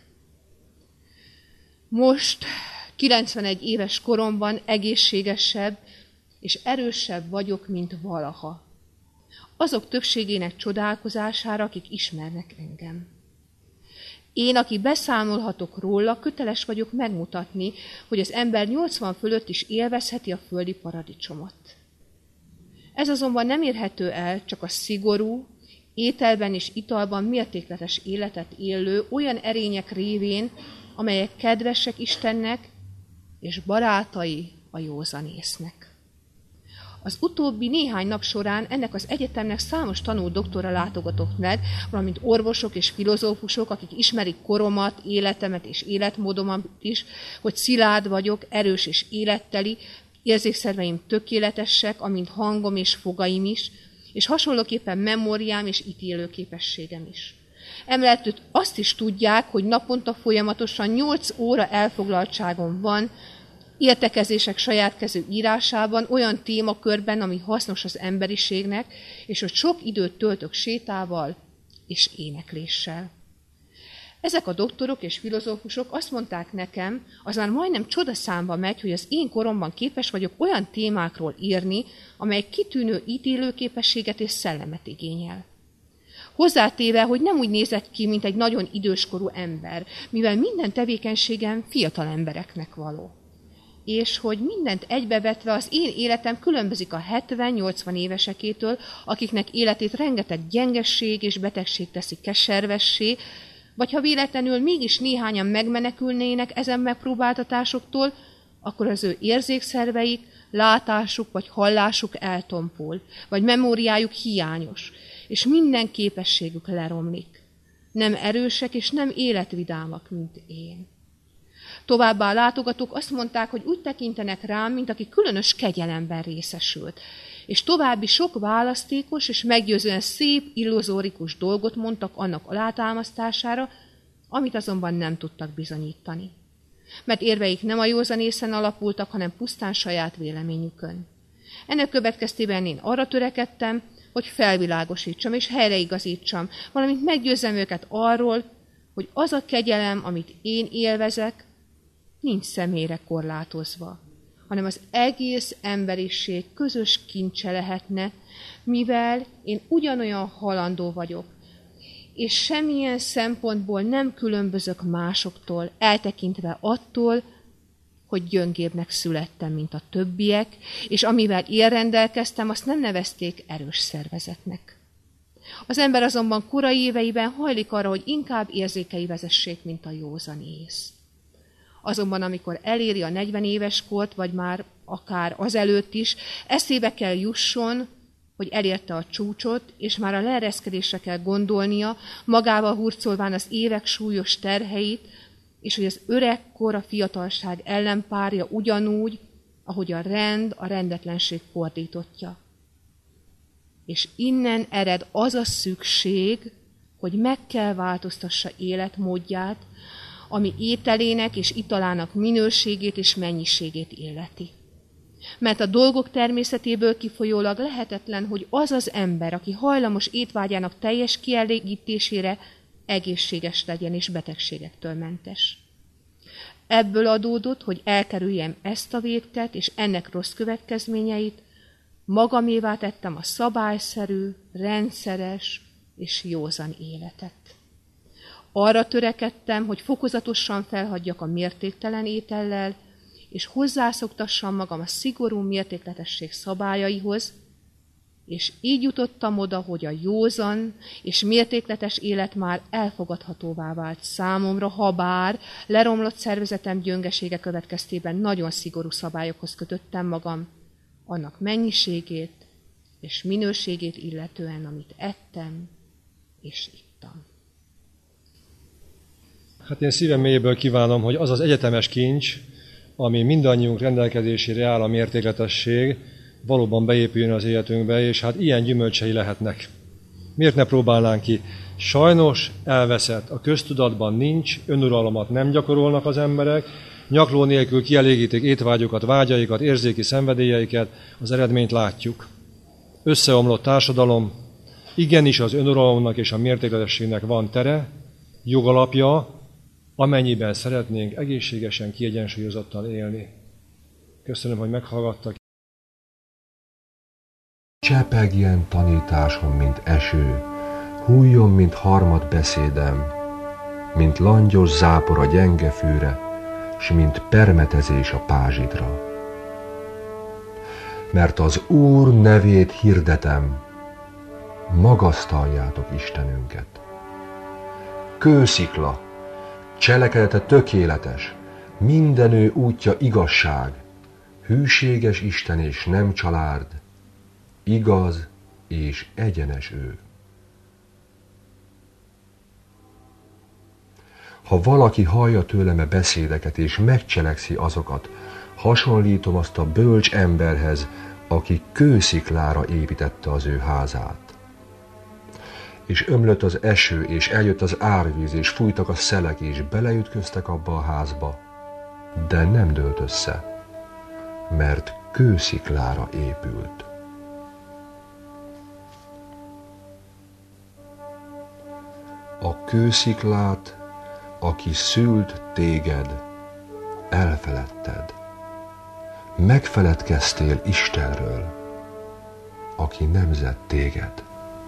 Most, 91 éves koromban egészségesebb és erősebb vagyok, mint valaha. Azok többségének csodálkozására, akik ismernek engem. Én, aki beszámolhatok róla, köteles vagyok megmutatni, hogy az ember 80 fölött is élvezheti a földi paradicsomot. Ez azonban nem érhető el csak a szigorú, ételben és italban mértékletes életet élő olyan erények révén, amelyek kedvesek Istennek és barátai a józanésznek. Az utóbbi néhány nap során ennek az egyetemnek számos tanúdoktorra látogatott meg, valamint orvosok és filozófusok, akik ismerik koromat, életemet és életmódomat is, hogy szilárd vagyok, erős és életteli, érzékszerveim tökéletesek, amint hangom és fogaim is, és hasonlóképpen memóriám és ítélőképességem is. Emellett azt is tudják, hogy naponta folyamatosan 8 óra elfoglaltságom van, értekezések saját kezű írásában, olyan témakörben, ami hasznos az emberiségnek, és hogy sok időt töltök sétával és énekléssel. Ezek a doktorok és filozófusok azt mondták nekem, az már majdnem csodaszámba megy, hogy az én koromban képes vagyok olyan témákról írni, amelyek kitűnő ítélőképességet és szellemet igényel. Hozzátéve, hogy nem úgy nézett ki, mint egy nagyon időskorú ember, mivel minden tevékenységem fiatal embereknek való. És hogy mindent egybevetve az én életem különbözik a 70-80 évesekétől, akiknek életét rengeteg gyengesség és betegség teszi keservessé, vagy ha véletlenül mégis néhányan megmenekülnének ezen megpróbáltatásoktól, akkor az ő érzékszerveik, látásuk vagy hallásuk eltompul, vagy memóriájuk hiányos, és minden képességük leromlik. Nem erősek és nem életvidámak, mint én. Továbbá a látogatók azt mondták, hogy úgy tekintenek rám, mint aki különös kegyelemben részesült, és további sok választékos és meggyőzően szép, illuzórikus dolgot mondtak annak alátámasztására, amit azonban nem tudtak bizonyítani. Mert érveik nem a józanészen alapultak, hanem pusztán saját véleményükön. Ennek következtében én arra törekedtem, hogy felvilágosítsam és helyreigazítsam, valamint meggyőzzem őket arról, hogy az a kegyelem, amit én élvezek, nincs személyre korlátozva, hanem az egész emberiség közös kincse lehetne, mivel én ugyanolyan halandó vagyok, és semmilyen szempontból nem különbözök másoktól, eltekintve attól, hogy gyöngébbnek születtem, mint a többiek, és amivel én rendelkeztem, azt nem nevezték erős szervezetnek. Az ember azonban korai éveiben hajlik arra, hogy inkább érzékei vezessék, mint a józan ész. Azonban amikor eléri a 40 éves kort, vagy már akár azelőtt is, eszébe kell jusson, hogy elérte a csúcsot, és már a leereszkedésre kell gondolnia, magával hurcolván az évek súlyos terheit, és hogy az öregkor a fiatalság ellenpárja ugyanúgy, ahogy a rend a rendetlenség fordítottja. És innen ered az a szükség, hogy meg kell változtassa életmódját, ami ételének és italának minőségét és mennyiségét illeti. Mert a dolgok természetéből kifolyólag lehetetlen, hogy az az ember, aki hajlamos étvágyának teljes kielégítésére, egészséges legyen és betegségektől mentes. Ebből adódott, hogy elkerüljem ezt a vétket és ennek rossz következményeit, magamévá tettem a szabályszerű, rendszeres és józan életet. Arra törekedtem, hogy fokozatosan felhagyjak a mértéktelen étellel, és hozzászoktassam magam a szigorú mértékletesség szabályaihoz, és így jutottam oda, hogy a józan és mértékletes élet már elfogadhatóvá vált számomra, habár leromlott szervezetem gyöngesége következtében nagyon szigorú szabályokhoz kötöttem magam, annak mennyiségét és minőségét illetően, amit ettem és ittam. Hát én szívem mélyéből kívánom, hogy az az egyetemes kincs, ami mindannyiunk rendelkezésére áll, a mértékletesség, valóban beépüljön az életünkbe, és hát ilyen gyümölcsei lehetnek. Miért ne próbálnánk ki? Sajnos elveszett, a köztudatban nincs, önuralmat nem gyakorolnak az emberek, nyakló nélkül kielégítik étvágyukat, vágyaikat, érzéki szenvedélyeiket, az eredményt látjuk. Összeomlott társadalom, igenis az önuralomnak és a mértékletességnek van tere, jogalapja, amennyiben szeretnénk egészségesen, kiegyensúlyozottan élni. Köszönöm, hogy meghallgattak. Csepegjen tanításom, mint eső, hújjon, mint harmad beszédem, mint langyos zápor a gyenge fűre, s mint permetezés a pázsidra. Mert az Úr nevét hirdetem, magasztaljátok Istenünket. Kőszikla, cselekedete tökéletes, minden ő útja igazság, hűséges Isten és nem család, igaz és egyenes ő. Ha valaki hallja tőlem a beszédeket és megcselekszi azokat, hasonlítom azt a bölcs emberhez, aki kősziklára építette az ő házát. És ömlött az eső, és eljött az árvíz, és fújtak a szelek, és beleütköztek abba a házba, de nem dőlt össze, mert kősziklára épült. A kősziklát, aki szült téged, elfeledted. Megfeledkeztél Istenről, aki nemzett téged.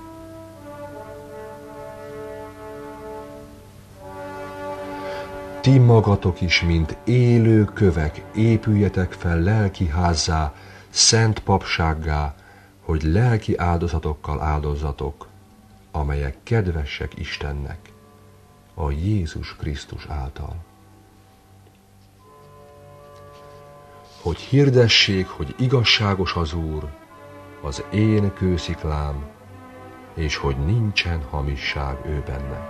Ti magatok is, mint élő kövek, épüljetek fel lelki házzá, szent papsággá, hogy lelki áldozatokkal áldozzatok, amelyek kedvesek Istennek, a Jézus Krisztus által. Hogy hirdessék, hogy igazságos az Úr, az én kősziklám, és hogy nincsen hamisság ő benne.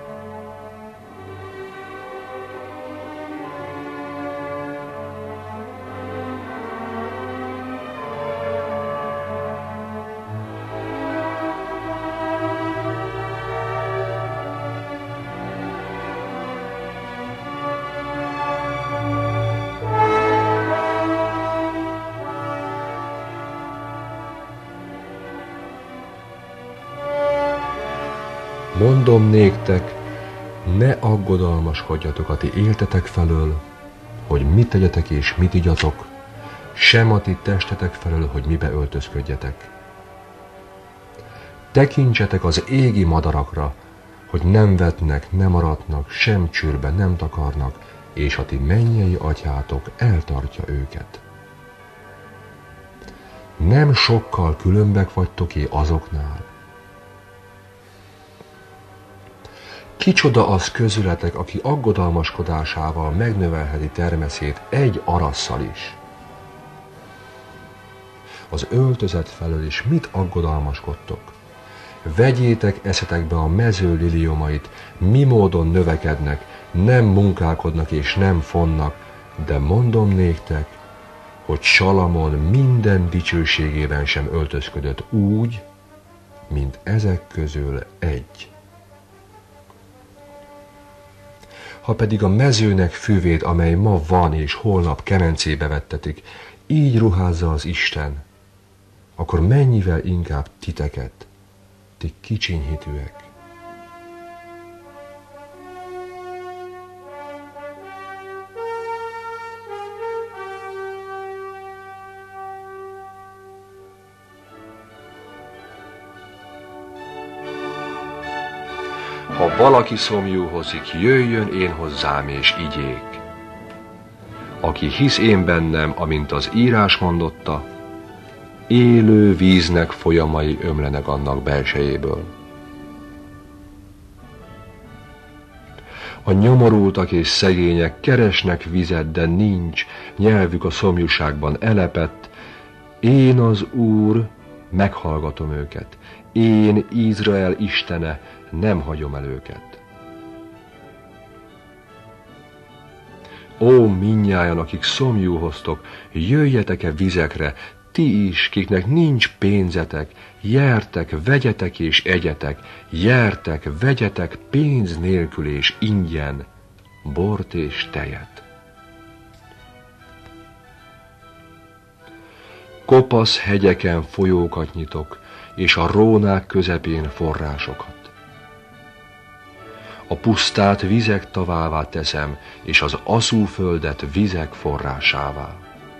Mondom néktek, ne aggodalmaskodjatok a ti éltetek felől, hogy mit tegyetek és mit igyatok, sem a ti testetek felől, hogy mibe öltözködjetek. Tekintsetek az égi madarakra, hogy nem vetnek, nem aratnak, sem csőrbe nem takarnak, és a ti mennyei atyátok eltartja őket. Nem sokkal különbek vagytok-é azoknál? Kicsoda az közületek, aki aggodalmaskodásával megnövelheti termeszét egy arasszal is? Az öltözet felől is mit aggodalmaskodtok? Vegyétek eszetekbe a mező liliomait, mi módon növekednek, nem munkálkodnak és nem fonnak, de mondom néktek, hogy Salamon minden dicsőségében sem öltözködött úgy, mint ezek közül egy. Ha pedig a mezőnek füvét, amely ma van és holnap kemencébe vettetik, így ruházza az Isten, akkor mennyivel inkább titeket, ti kicsinyhitűek. Ha valaki szomjúhozik, jöjjön én hozzám és igyék. Aki hisz én bennem, amint az írás mondotta, élő víznek folyamai ömlenek annak belsejéből. A nyomorultak és szegények keresnek vizet, de nincs, nyelvük a szomjúságban elepett. Én az Úr, meghallgatom őket. Én, Izrael Istene, nem hagyom el őket. Ó, mindnyájan, akik szomjúhoztok, jöjjetek-e vizekre, ti is, kiknek nincs pénzetek, jertek, vegyetek és egyetek, jertek, vegyetek pénz nélkül és ingyen, bort és tejet. Kopasz hegyeken folyókat nyitok, és a rónák közepén forrásokat. A pusztát vizek tavává teszem, és az aszúföldet vizek forrásává.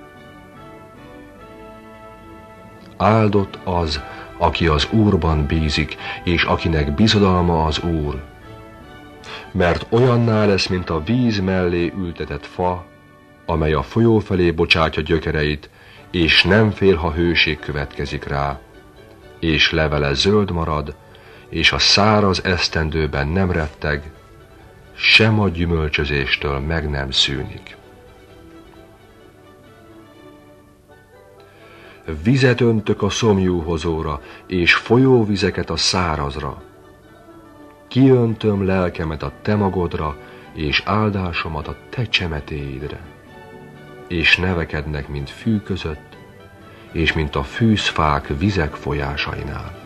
Áldott az, aki az Úrban bízik, és akinek bizodalma az Úr. Mert olyanná lesz, mint a víz mellé ültetett fa, amely a folyó felé bocsátja gyökereit, és nem fél, ha hőség következik rá, és levele zöld marad, és a száraz esztendőben nem retteg, sem a gyümölcsözéstől meg nem szűnik. Vizet öntök a szomjúhozóra, és folyóvizeket a szárazra. Kiöntöm lelkemet a te magodra, és áldásomat a te csemetéidre. És nevekednek, mint fű között, és mint a fűzfák vizek folyásainál.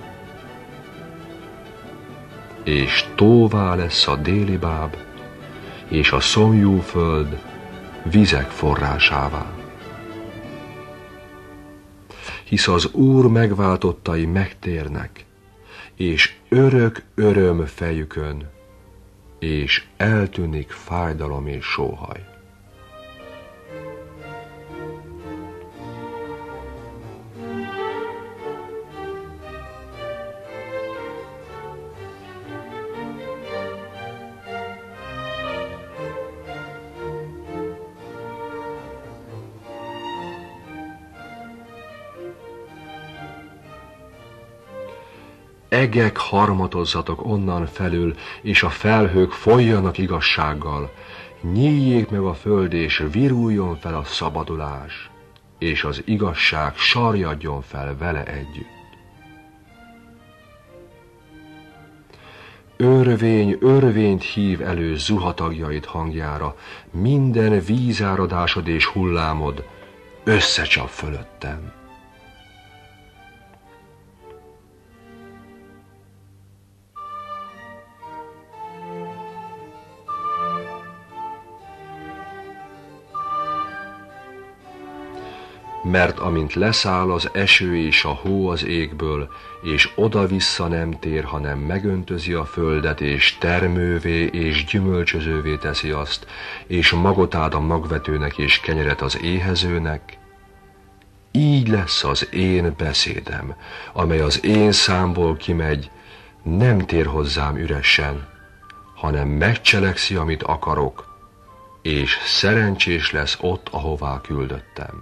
És tóvá lesz a déli báb, és a szomjú föld vizek forrásává. hisz az Úr megváltottai megtérnek, és örök öröm fejükön, és eltűnik fájdalom és sóhaj. Egek harmatozzatok onnan felül, és a felhők folyjanak igazsággal. Nyíljék meg a föld, és viruljon fel a szabadulás, és az igazság sarjadjon fel vele együtt. Örvény örvényt hív elő zuhatagjait hangjára, minden vízáradásod és hullámod összecsap fölöttem. Mert amint leszáll az eső és a hó az égből, és oda-vissza nem tér, hanem megöntözi a földet, és termővé és gyümölcsözővé teszi azt, és magot ad a magvetőnek és kenyeret az éhezőnek, így lesz az én beszédem, amely az én számból kimegy, nem tér hozzám üresen, hanem megcselekszi, amit akarok, és szerencsés lesz ott, ahová küldöttem.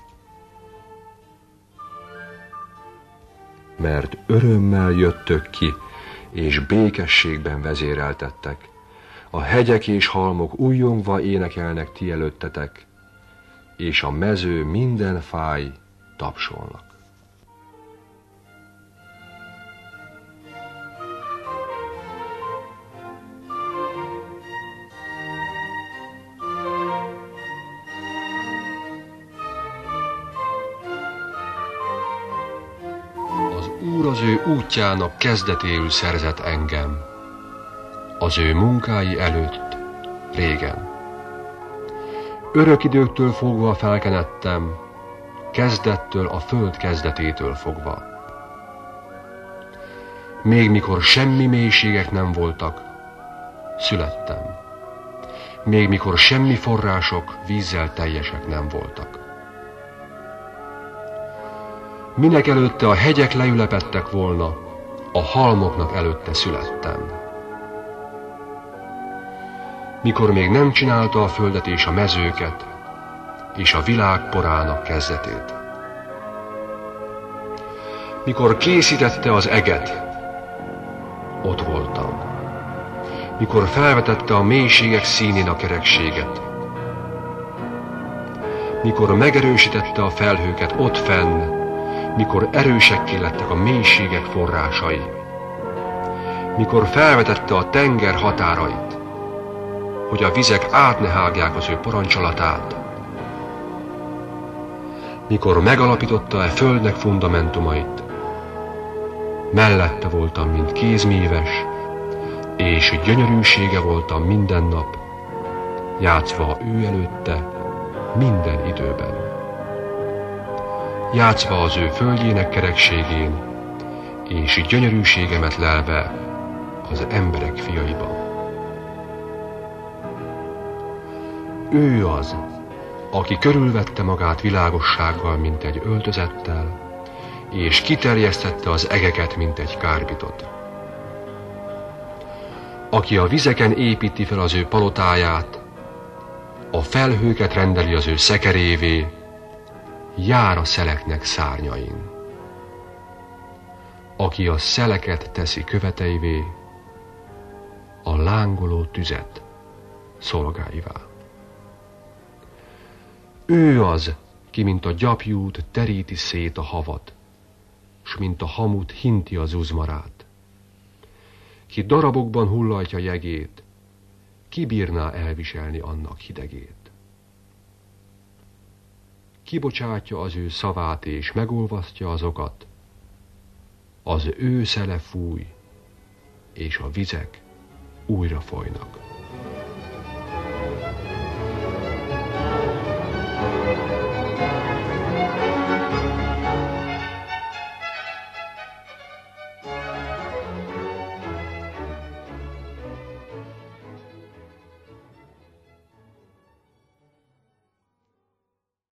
Mert örömmel jöttök ki, és békességben vezéreltettek. A hegyek és halmok újjongva énekelnek ti előttetek, és a mező minden fáj tapsolnak. Úr az ő útjának kezdetéül szerzett engem, az ő munkái előtt, régen. Örök időktől fogva felkenettem, kezdettől a föld kezdetétől fogva. Még mikor semmi mélységek nem voltak, születtem. Még mikor semmi források vízzel teljesek nem voltak. Minek előtte a hegyek leülepedtek volna, a halmoknak előtte születtem. Mikor még nem csinálta a földet és a mezőket, és a világ porának kezdetét. Mikor készítette az eget, ott voltam. Mikor felvetette a mélységek színén a kerekséget. Mikor megerősítette a felhőket ott fenn, mikor erősekké lettek a mélységek forrásai, mikor felvetette a tenger határait, hogy a vizek át ne hágják az ő parancsolatát, mikor megalapította a földnek fundamentumait, mellette voltam, mint kézműves, és gyönyörűsége voltam minden nap, játszva ő előtte minden időben. Játszva az ő földjének kerekségén, és gyönyörűségemet lelve az emberek fiaiban. Ő az, aki körülvette magát világossággal, mint egy öltözettel, és kiterjesztette az egeket, mint egy kárbitot. Aki a vizeken építi fel az ő palotáját, a felhőket rendeli az ő szekerévé, jár a szeleknek szárnyain. Aki a szeleket teszi követeivé, a lángoló tüzet szolgáivá. Ő az, ki mint a gyapjút teríti szét a havat, s mint a hamut hinti az uzmarát. Ki darabokban hullatja jegét, ki bírná elviselni annak hidegét. Kibocsátja az ő szavát és megolvasztja azokat, az ő szele fúj, és a vizek újra folynak.